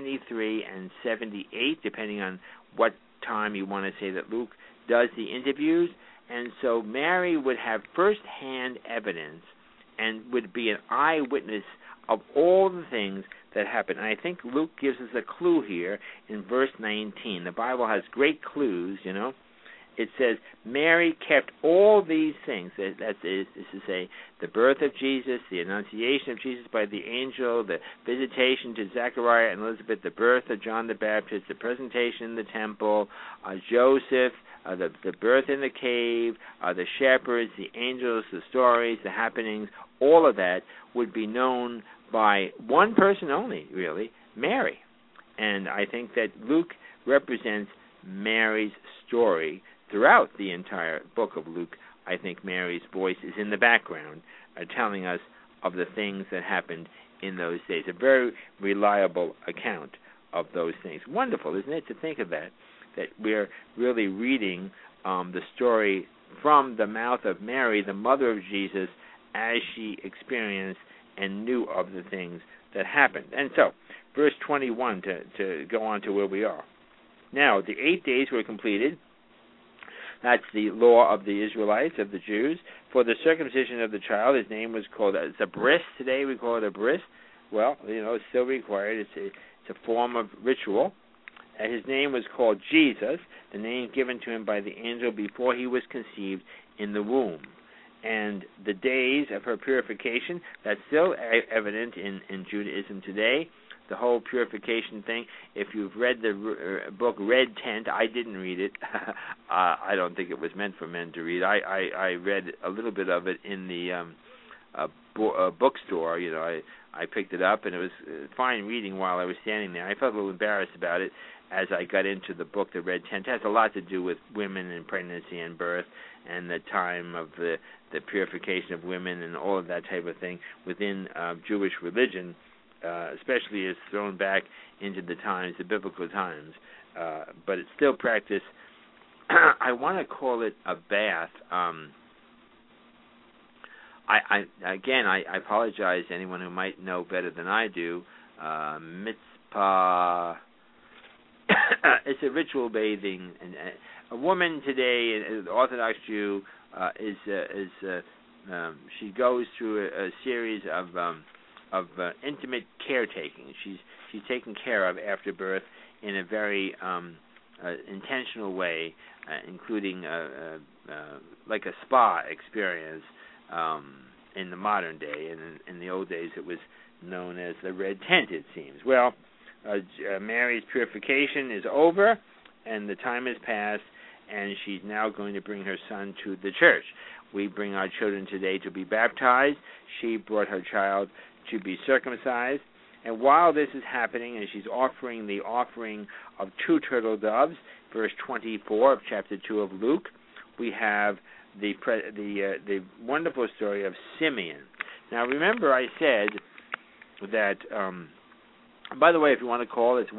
Speaker 2: 73 and 78, depending on what time you want to say that Luke does the interviews. And so Mary would have first-hand evidence and would be an eyewitness of all the things that happened. And I think Luke gives us a clue here in verse 19. The Bible has great clues, you know. It says, Mary kept all these things. That is to say, the birth of Jesus, the annunciation of Jesus by the angel, the visitation to Zechariah and Elizabeth, the birth of John the Baptist, the presentation in the temple, Joseph, the birth in the cave, the shepherds, the angels, the stories, the happenings, all of that would be known by one person only, really, Mary. And I think that Luke represents Mary's story throughout the entire book of Luke. I think Mary's voice is in the background, telling us of the things that happened in those days. A very reliable account of those things. Wonderful, isn't it, to think of that we're really reading the story from the mouth of Mary, the mother of Jesus, as she experienced and knew of the things that happened. And so, verse 21, to go on to where we are. Now, the 8 days were completed. That's the law of the Israelites, of the Jews. For the circumcision of the child, his name was called, it's a bris today, we call it a bris. Well, you know, it's still required. It's a form of ritual. His name was called Jesus, the name given to him by the angel before he was conceived in the womb. And the days of her purification, that's still evident in Judaism today, the whole purification thing. If you've read the book Red Tent, I didn't read it. I don't think it was meant for men to read. I read a little bit of it in the bookstore. You know, I picked it up, and it was fine reading while I was standing there. I felt a little embarrassed about it as I got into the book, The Red Tent. It has a lot to do with women and pregnancy and birth and the time of the purification of women and all of that type of thing within Jewish religion, especially as thrown back into the times, the biblical times. But it's still practiced. I want to call it a bath. I apologize to anyone who might know better than I do. Mitzvah. It's a ritual bathing, and a woman today, an Orthodox Jew, she goes through a series of intimate caretaking. She's taken care of after birth in a very intentional way, including like a spa experience in the modern day. And in the old days, it was known as the Red Tent, it seems. Well, Mary's purification is over, and the time has passed, and she's now going to bring her son to the church. We bring our children today to be baptized. She brought her child to be circumcised. And while this is happening, and she's offering the offering of 2 turtle doves, verse 24 of chapter 2 of Luke, we have the wonderful story of Simeon. Now, remember I said that... by the way, if you want to call, it's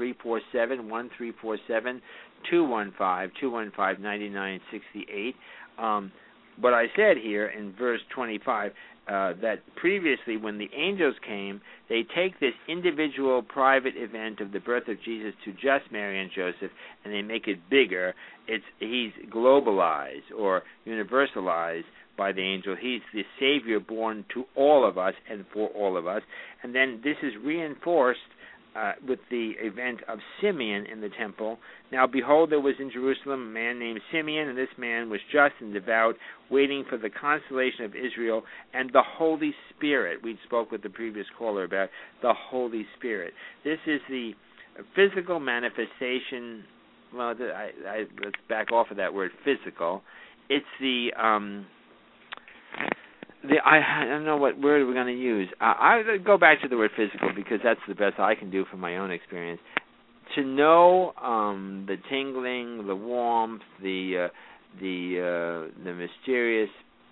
Speaker 2: 1-347-215-9968. What I said here in verse 25, that previously when the angels came, they take this individual private event of the birth of Jesus to just Mary and Joseph, and they make it bigger. He's globalized or universalized by the angel. He's the Savior born to all of us and for all of us. And then this is reinforced with the event of Simeon in the temple. Now, behold, there was in Jerusalem a man named Simeon, and this man was just and devout, waiting for the consolation of Israel and the Holy Spirit. We spoke with the previous caller about the Holy Spirit. This is the physical manifestation. Well, let's back off of that word physical. It's I don't know what word we're going to use. I go back to the word physical because that's the best I can do from my own experience. To know the tingling, the warmth, the mysterious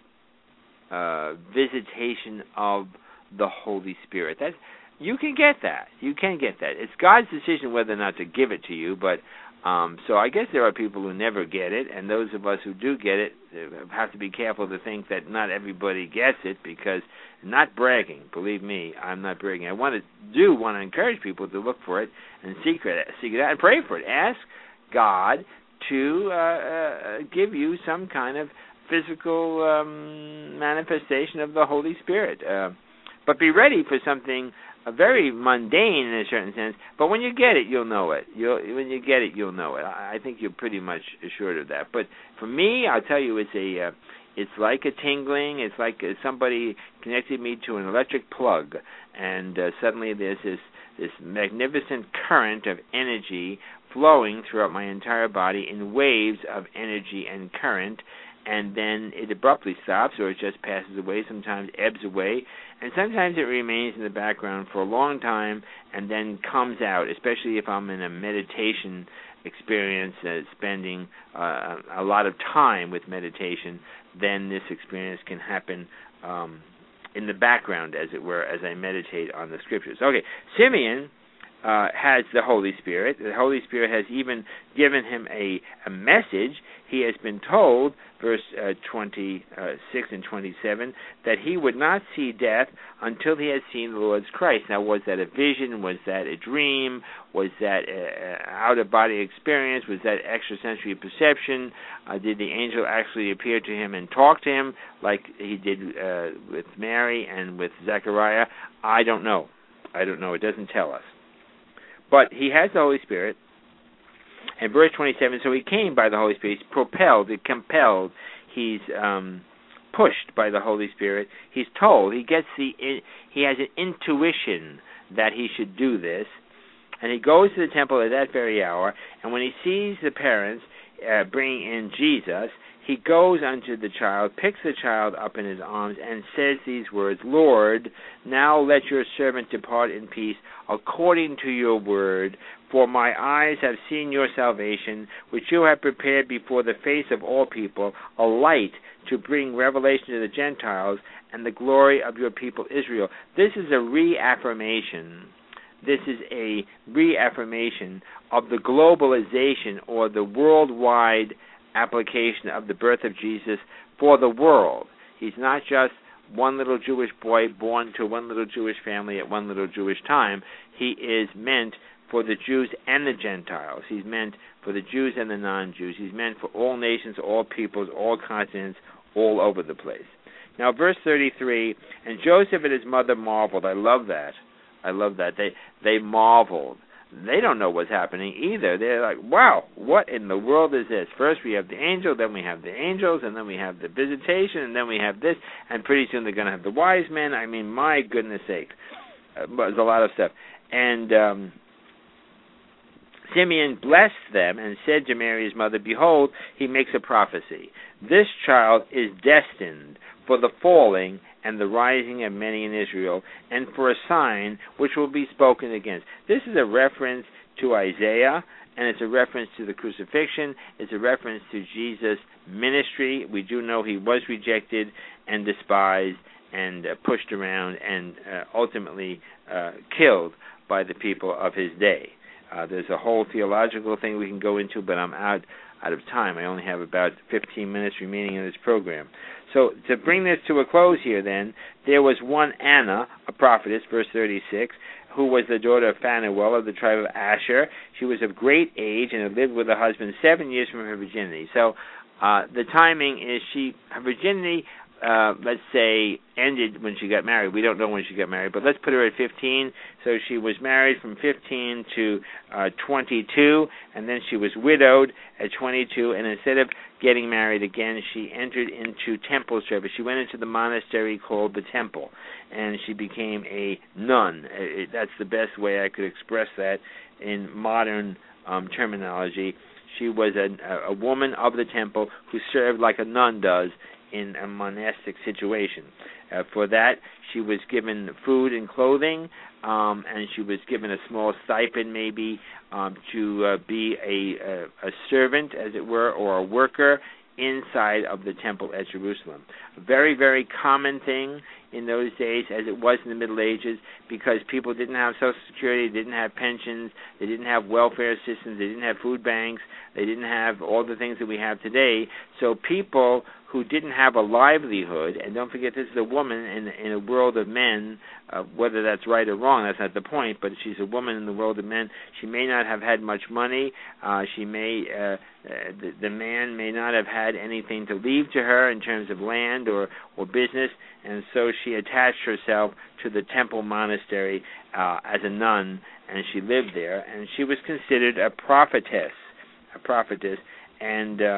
Speaker 2: visitation of the Holy Spirit. You can get that. You can get that. It's God's decision whether or not to give it to you, but so I guess there are people who never get it, and those of us who do get it have to be careful to think that not everybody gets it, because not bragging, believe me, I'm not bragging. I want to encourage people to look for it and seek it out and pray for it. Ask God to give you some kind of physical manifestation of the Holy Spirit. But be ready for something very mundane in a certain sense, but when you get it, you'll know it. When you get it, you'll know it. I think you're pretty much assured of that. But for me, I'll tell you, it's like a tingling. It's like somebody connected me to an electric plug, and suddenly there's this magnificent current of energy flowing throughout my entire body in waves of energy and current, and then it abruptly stops, or it just passes away, sometimes ebbs away, and sometimes it remains in the background for a long time and then comes out, especially if I'm in a meditation experience, spending a lot of time with meditation, then this experience can happen in the background, as it were, as I meditate on the Scriptures. Okay, Simeon has the Holy Spirit. The Holy Spirit has even given him a message. He has been told, verse 26 and 27, that he would not see death until he had seen the Lord's Christ. Now, was that a vision? Was that a dream? Was that an out-of-body experience? Was that extrasensory perception? Did the angel actually appear to him and talk to him like he did with Mary and with Zechariah? I don't know. It doesn't tell us. But he has the Holy Spirit. And verse 27, so he came by the Holy Spirit. He's propelled, compelled. He's pushed by the Holy Spirit. He's told. He has an intuition that he should do this. And he goes to the temple at that very hour. And when he sees the parents bringing in Jesus, he goes unto the child, picks the child up in his arms, and says these words, Lord, now let your servant depart in peace according to your word, for my eyes have seen your salvation, which you have prepared before the face of all people, a light to bring revelation to the Gentiles and the glory of your people Israel. This is a reaffirmation. This is a reaffirmation of the globalization or the worldwide application of the birth of Jesus for the world. He's not just one little Jewish boy born to one little Jewish family at one little Jewish time. He is meant for the Jews and the Gentiles. He's meant for the Jews and the non-Jews. He's meant for all nations, all peoples, all continents, all over the place. Now, verse 33, and Joseph and his mother marveled. I love that. They marveled. They don't know what's happening either. They're like, wow, what in the world is this? First we have the angel, then we have the angels, and then we have the visitation, and then we have this, and pretty soon they're going to have the wise men. I mean, my goodness sake. There's a lot of stuff. And Simeon blessed them and said to Mary his mother, behold, he makes a prophecy. This child is destined for the falling and the rising of many in Israel, and for a sign which will be spoken against. This is a reference to Isaiah, and it's a reference to the crucifixion. It's a reference to Jesus' ministry. We do know he was rejected and despised and pushed around and ultimately killed by the people of his day. There's a whole theological thing we can go into, but I'm out of time. I only have about 15 minutes remaining in this program. So to bring this to a close here then, there was one Anna, a prophetess, verse 36, who was the daughter of Phanuel of the tribe of Asher. She was of great age and had lived with her husband 7 years from her virginity. So the timing is her virginity let's say, ended when she got married. We don't know when she got married, but let's put her at 15. So she was married from 15 to 22, and then she was widowed at 22, and instead of getting married again, she entered into temple service. She went into the monastery called the Temple, and she became a nun. That's the best way I could express that in modern terminology. She was a woman of the temple who served like a nun does in a monastic situation. For that, she was given food and clothing, and she was given a small stipend maybe to be a servant, as it were, or a worker inside of the temple at Jerusalem. A very, very common thing in those days, as it was in the Middle Ages, because people didn't have Social Security, they didn't have pensions, they didn't have welfare systems, they didn't have food banks, they didn't have all the things that we have today. So people who didn't have a livelihood, and don't forget this is a woman in a world of men, whether that's right or wrong, that's not the point, but she's a woman in the world of men. She may not have had much money. The man may not have had anything to leave to her in terms of land or business, and so she attached herself to the temple monastery as a nun, and she lived there, and she was considered a prophetess, and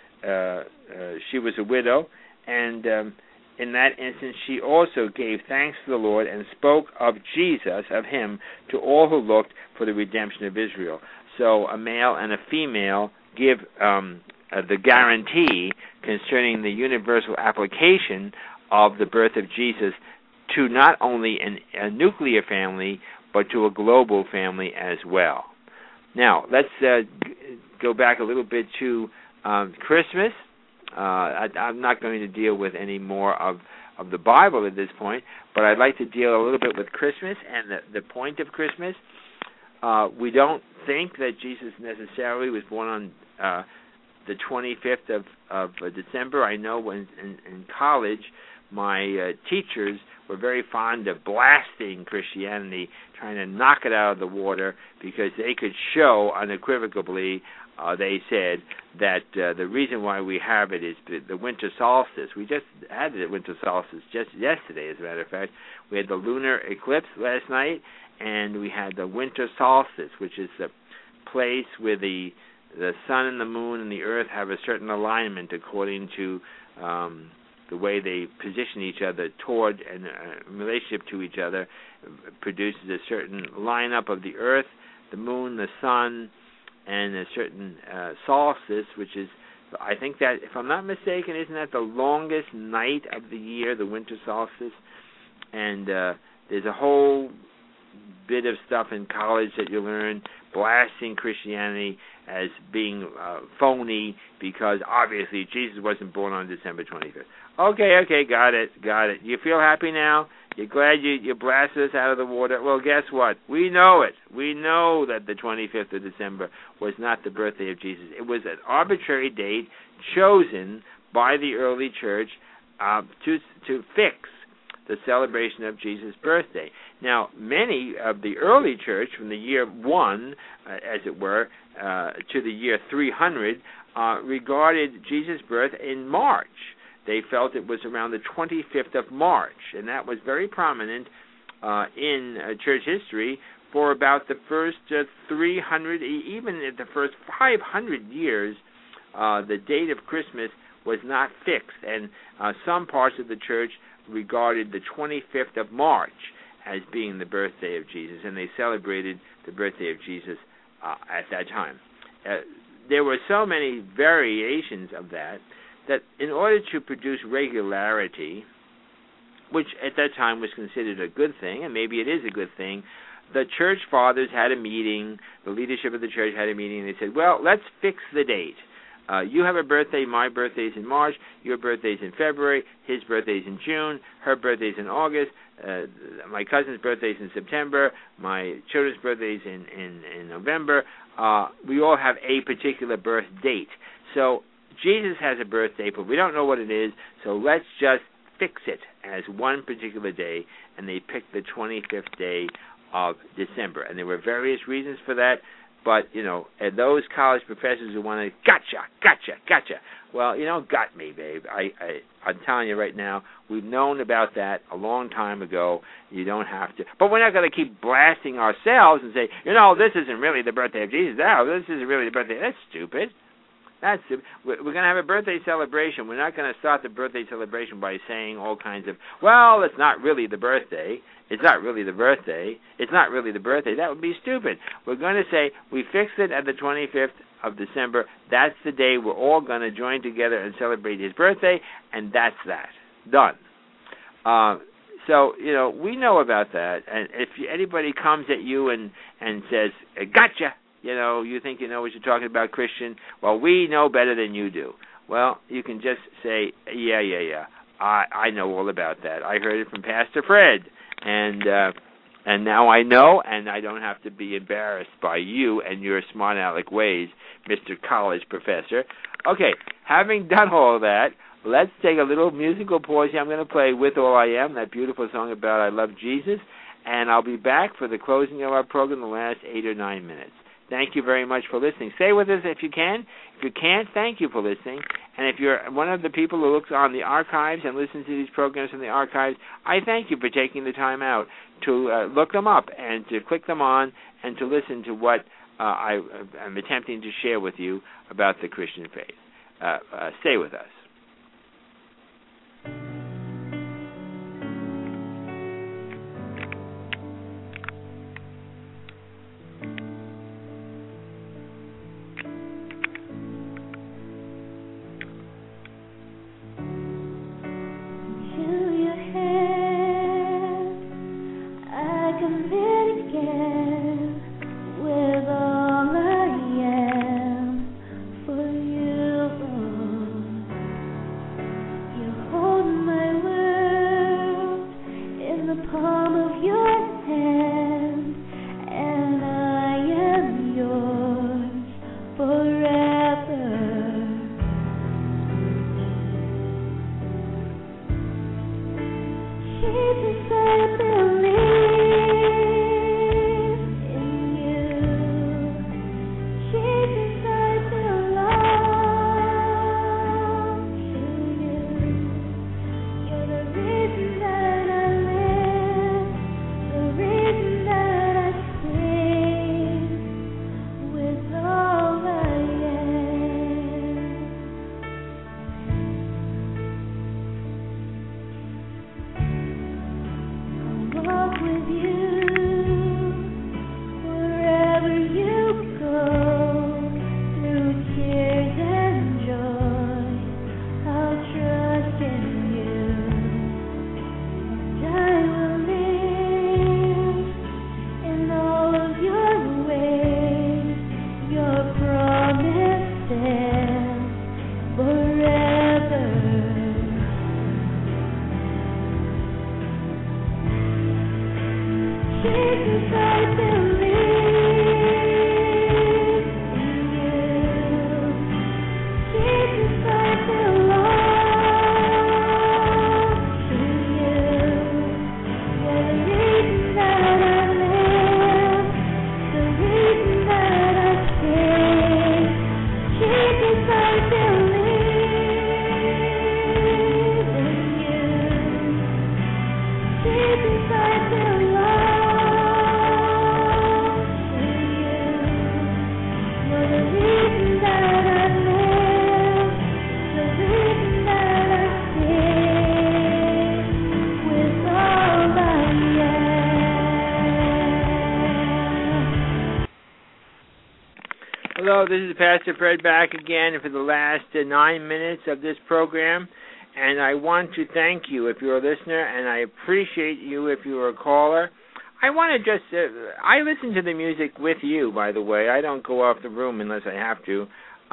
Speaker 2: she was a widow, and in that instance she also gave thanks to the Lord and spoke of Jesus, of him, to all who looked for the redemption of Israel. So a male and a female give the guarantee concerning the universal application of the birth of Jesus to not only a nuclear family, but to a global family as well. Now, let's go back a little bit to Christmas. I'm not going to deal with any more of the Bible at this point, but I'd like to deal a little bit with Christmas and the point of Christmas. We don't think that Jesus necessarily was born on the 25th of December. I know when in college, my teachers were very fond of blasting Christianity, trying to knock it out of the water, because they could show unequivocally, they said, that the reason why we have it is the winter solstice. We just had the winter solstice just yesterday, as a matter of fact. We had the lunar eclipse last night, and we had the winter solstice, which is the place where the sun and the moon and the earth have a certain alignment according to the way they position each other toward and in relationship to each other, produces a certain lineup of the earth, the moon, the sun, and a certain solstice, which is, I think that, if I'm not mistaken, isn't that the longest night of the year, the winter solstice? And there's a whole bit of stuff in college that you learn blasting Christianity as being phony, because obviously Jesus wasn't born on December 25th. Okay, got it. You feel happy now? You're glad you blasted us out of the water? Well, guess what? We know it. We know that the 25th of December was not the birthday of Jesus. It was an arbitrary date chosen by the early church to fix the celebration of Jesus' birthday. Now, many of the early church, from the year 1, as it were, to the year 300, regarded Jesus' birth in March. They felt it was around the 25th of March, and that was very prominent in church history for about the first 300, even at the first 500 years. The date of Christmas was not fixed, and some parts of the church regarded the 25th of March as being the birthday of Jesus, and they celebrated the birthday of Jesus at that time. There were so many variations of that in order to produce regularity, which at that time was considered a good thing, and maybe it is a good thing, the church fathers had a meeting, the leadership of the church had a meeting, and they said, well, let's fix the date. You have a birthday, my birthday's in March, your birthday's in February, his birthday's in June, her birthday's in August, my cousin's birthday's in September, my children's birthday's in November. We all have a particular birth date. So Jesus has a birth date, but we don't know what it is, so let's just fix it as one particular day, and they picked the 25th day of December. And there were various reasons for that. But, and those college professors who want to, gotcha. Well, you don't got me, babe. I'm telling you right now, we've known about that a long time ago. You don't have to. But we're not going to keep blasting ourselves and say, this isn't really the birthday of Jesus. No, this isn't really the birthday. That's stupid. We're going to have a birthday celebration. We're not going to start the birthday celebration by saying all kinds of, well, it's not really the birthday. It's not really the birthday. It's not really the birthday. That would be stupid. We're going to say we fixed it at the 25th of December. That's the day we're all going to join together and celebrate his birthday, and that's that. Done. So, we know about that. And if anybody comes at you and says, gotcha, you think you know what you're talking about, Christian. Well, we know better than you do. Well, you can just say, yeah. I know all about that. I heard it from Pastor Fred. And now I know, and I don't have to be embarrassed by you and your smart aleck ways, Mr. College Professor. Okay, having done all that, let's take a little musical pause here. I'm going to play With All I Am, that beautiful song about I Love Jesus, and I'll be back for the closing of our program in the last 8 or 9 minutes. Thank you very much for listening. Stay with us if you can. If you can't, thank you for listening. And if you're one of the people who looks on the archives and listens to these programs in the archives, I thank you for taking the time out to look them up and to click them on and to listen to what I'm attempting to share with you about the Christian faith. Stay with us. Hello, this is Pastor Fred back again for the last 9 minutes of this program, and I want to thank you if you're a listener, and I appreciate you if you're a caller. I want to just, I listen to the music with you, by the way. I don't go off the room unless I have to.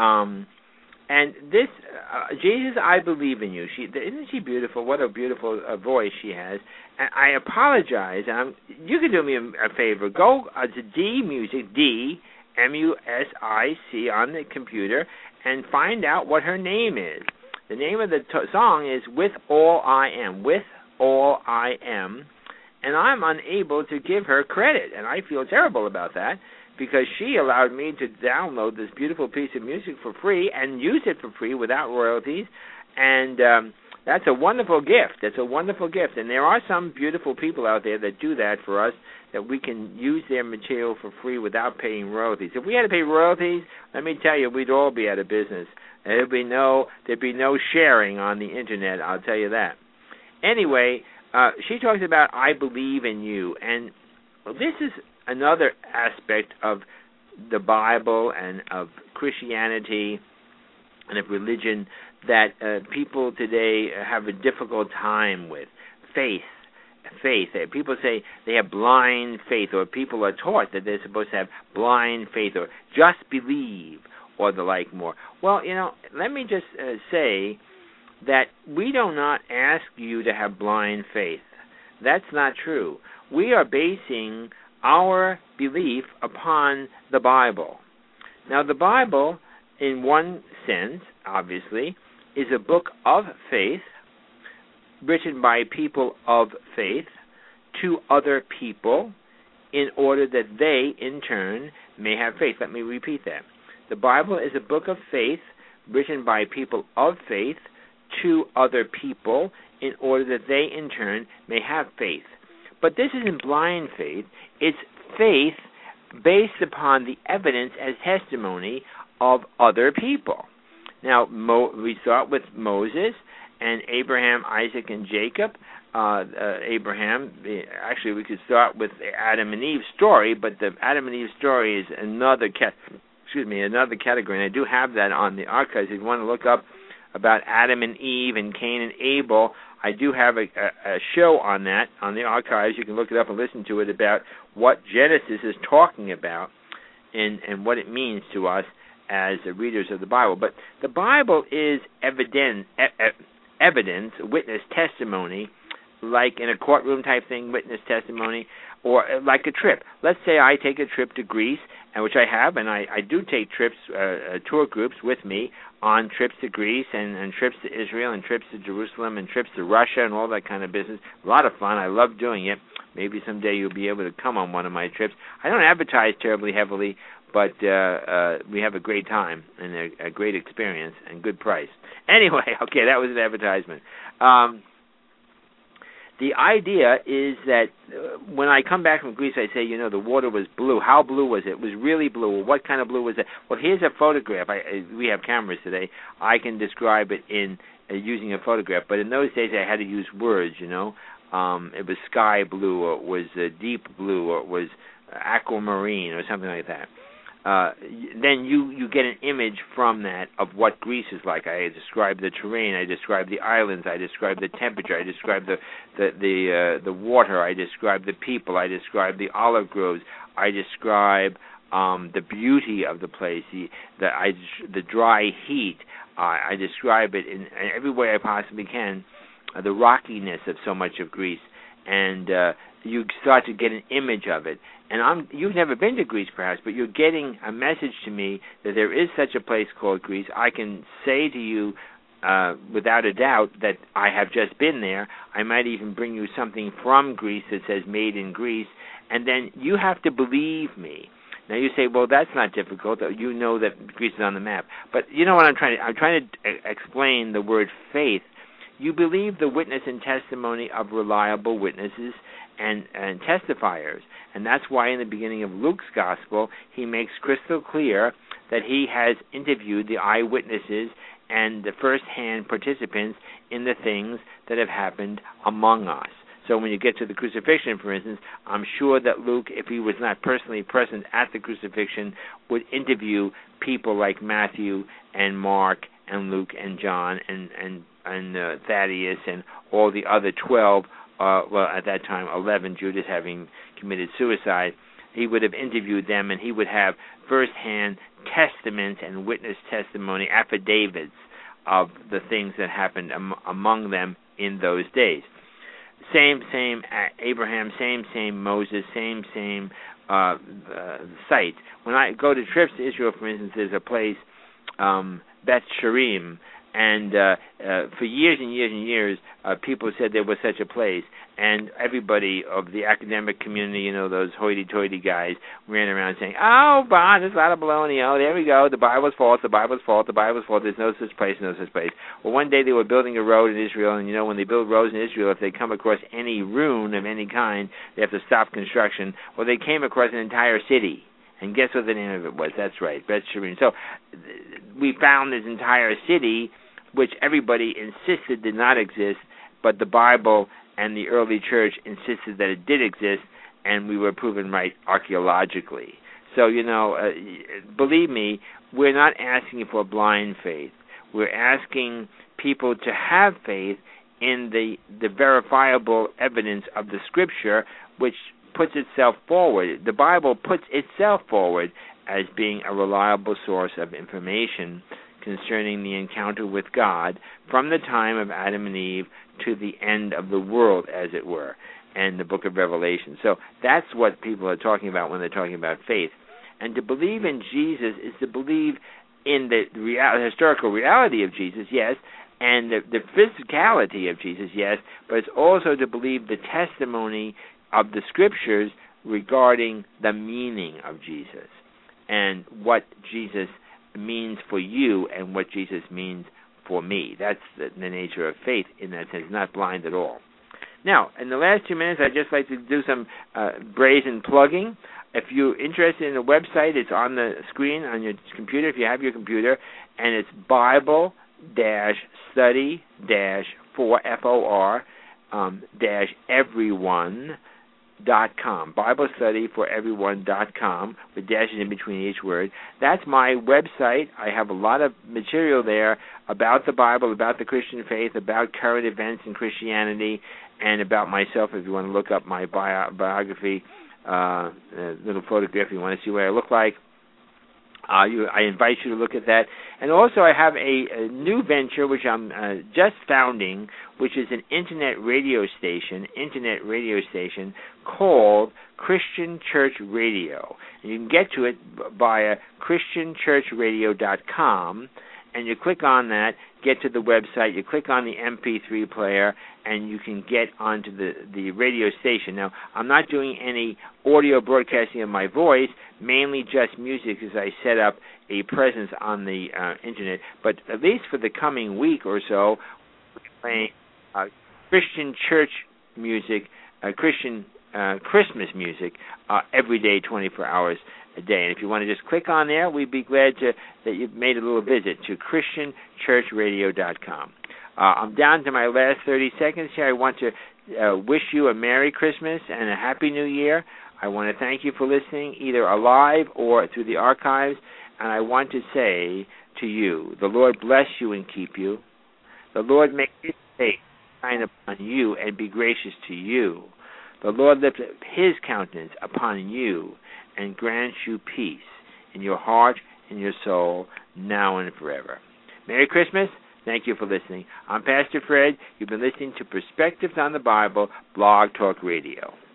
Speaker 2: And this, Jesus, I believe in you. Isn't she beautiful? What a beautiful voice she has. And I apologize. You can do me a favor. Go to D Music, D M-U-S-I-C on the computer and find out what her name is. The name of the song is With All I Am, With All I Am, and I'm unable to give her credit, and I feel terrible about that because she allowed me to download this beautiful piece of music for free and use it for free without royalties. And that's a wonderful gift. It's a wonderful gift. And there are some beautiful people out there that do that for us, that we can use their material for free without paying royalties. If we had to pay royalties, let me tell you, we'd all be out of business. There'd be no sharing on the Internet, I'll tell you that. Anyway, she talks about I believe in you. And this is another aspect of the Bible and of Christianity and of religion that people today have a difficult time with. Faith. People say they have blind faith, or people are taught that they're supposed to have blind faith, or just believe, or the like more. Well, let me just say that we do not ask you to have blind faith. That's not true. We are basing our belief upon the Bible. Now, the Bible, in one sense, obviously, is a book of faith, written by people of faith to other people in order that they, in turn, may have faith. Let me repeat that. The Bible is a book of faith written by people of faith to other people in order that they, in turn, may have faith. But this isn't blind faith. It's faith based upon the evidence as testimony of other people. Now, we start with Moses and Abraham, Isaac, and Jacob. Abraham, actually, we could start with the Adam and Eve story, but the Adam and Eve story is another category, and I do have that on the archives. If you want to look up about Adam and Eve and Cain and Abel, I do have a show on that on the archives. You can look it up and listen to it about what Genesis is talking about and what it means to us as readers of the Bible. But the Bible is evidence, witness testimony, like in a courtroom type thing, witness testimony, or like a trip. Let's say I take a trip to Greece, which I have, and I do take trips, tour groups with me on trips to Greece and trips to Israel and trips to Jerusalem and trips to Russia and all that kind of business. A lot of fun. I love doing it. Maybe someday you'll be able to come on one of my trips. I don't advertise terribly heavily, but we have a great time and a great experience and good price. Anyway, okay, that was an advertisement. The idea is that when I come back from Greece, I say, the water was blue. How blue was it? It was really blue. Well, what kind of blue was it? Well, here's a photograph. We have cameras today. I can describe it in using a photograph. But in those days, I had to use words, It was sky blue, or it was deep blue, or it was aquamarine, or something like that. Then you get an image from that of what Greece is like. I describe the terrain, I describe the islands, I describe the temperature, I describe the water, I describe the people, I describe the olive groves, I describe the beauty of the place, the dry heat. I describe it in every way I possibly can, the rockiness of so much of Greece, and you start to get an image of it. And you've never been to Greece, perhaps, but you're getting a message to me that there is such a place called Greece. I can say to you without a doubt that I have just been there. I might even bring you something from Greece that says made in Greece, and then you have to believe me. Now you say, well, that's not difficult. You know that Greece is on the map. But you know what I'm trying to explain the word faith. You believe the witness and testimony of reliable witnesses and testifiers. And that's why in the beginning of Luke's gospel, he makes crystal clear that he has interviewed the eyewitnesses and the first-hand participants in the things that have happened among us. So when you get to the crucifixion, for instance, I'm sure that Luke, if he was not personally present at the crucifixion, would interview people like Matthew and Mark and Luke and John and Thaddeus and all the other 12, at that time 11, Judas having committed suicide. He would have interviewed them, and he would have first-hand testaments and witness testimony, affidavits of the things that happened among them in those days. Same Abraham, same Moses, same site. When I go to trips to Israel, for instance, there's a place, Beth Sherim, And for years and years and years, people said there was such a place. And everybody of the academic community, those hoity-toity guys, ran around saying, oh, Bond, there's a lot of baloney. Oh, there we go. The Bible's false. The Bible's false. The Bible's false. There's no such place. No such place. Well, one day they were building a road in Israel, and, when they build roads in Israel, if they come across any ruin of any kind, they have to stop construction. Well, they came across an entire city. And guess what the name of it was? That's right, Bet Shemesh. So we found this entire city, which everybody insisted did not exist, but the Bible and the early church insisted that it did exist, and we were proven right archaeologically. So, believe me, we're not asking for blind faith. We're asking people to have faith in the verifiable evidence of the Scripture, which puts itself forward. The Bible puts itself forward as being a reliable source of information concerning the encounter with God from the time of Adam and Eve to the end of the world, as it were, and the book of Revelation. So that's what people are talking about when they're talking about faith. And to believe in Jesus is to believe in the historical reality of Jesus, yes, and the physicality of Jesus, yes, but it's also to believe the testimony of the Scriptures regarding the meaning of Jesus and what Jesus means for you and what Jesus means for me. That's the nature of faith in that sense, not blind at all. Now, in the last 2 minutes, I'd just like to do some brazen plugging. If you're interested in the website, it's on the screen on your computer, if you have your computer, and it's Bible-study-for-everyone.com, BibleStudyForEveryone.com, with dashes in between each word. That's my website. I have a lot of material there about the Bible, about the Christian faith, about current events in Christianity, and about myself. If you want to look up my biography, little photograph, you want to see what I look like, I invite you to look at that. And also I have a new venture which I'm just founding, which is an internet radio station called Christian Church Radio. And you can get to it via ChristianChurchRadio.com, and you click on that, get to the website, you click on the MP3 player, and you can get onto the radio station. Now, I'm not doing any audio broadcasting of my voice, mainly just music as I set up a presence on the internet. But at least for the coming week or so, we're playing Christian church music, Christian Christmas music every day, 24 hours a day. And if you want to just click on there, we'd be glad that you've made a little visit to ChristianChurchRadio.com. I'm down to my last 30 seconds here. I want to wish you a Merry Christmas and a Happy New Year. I want to thank you for listening, either alive or through the archives. And I want to say to you, the Lord bless you and keep you. The Lord make His face shine upon you and be gracious to you. The Lord lift up His countenance upon you and grant you peace in your heart and your soul, now and forever. Merry Christmas. Thank you for listening. I'm Pastor Fred. You've been listening to Perspectives on the Bible, Blog Talk Radio.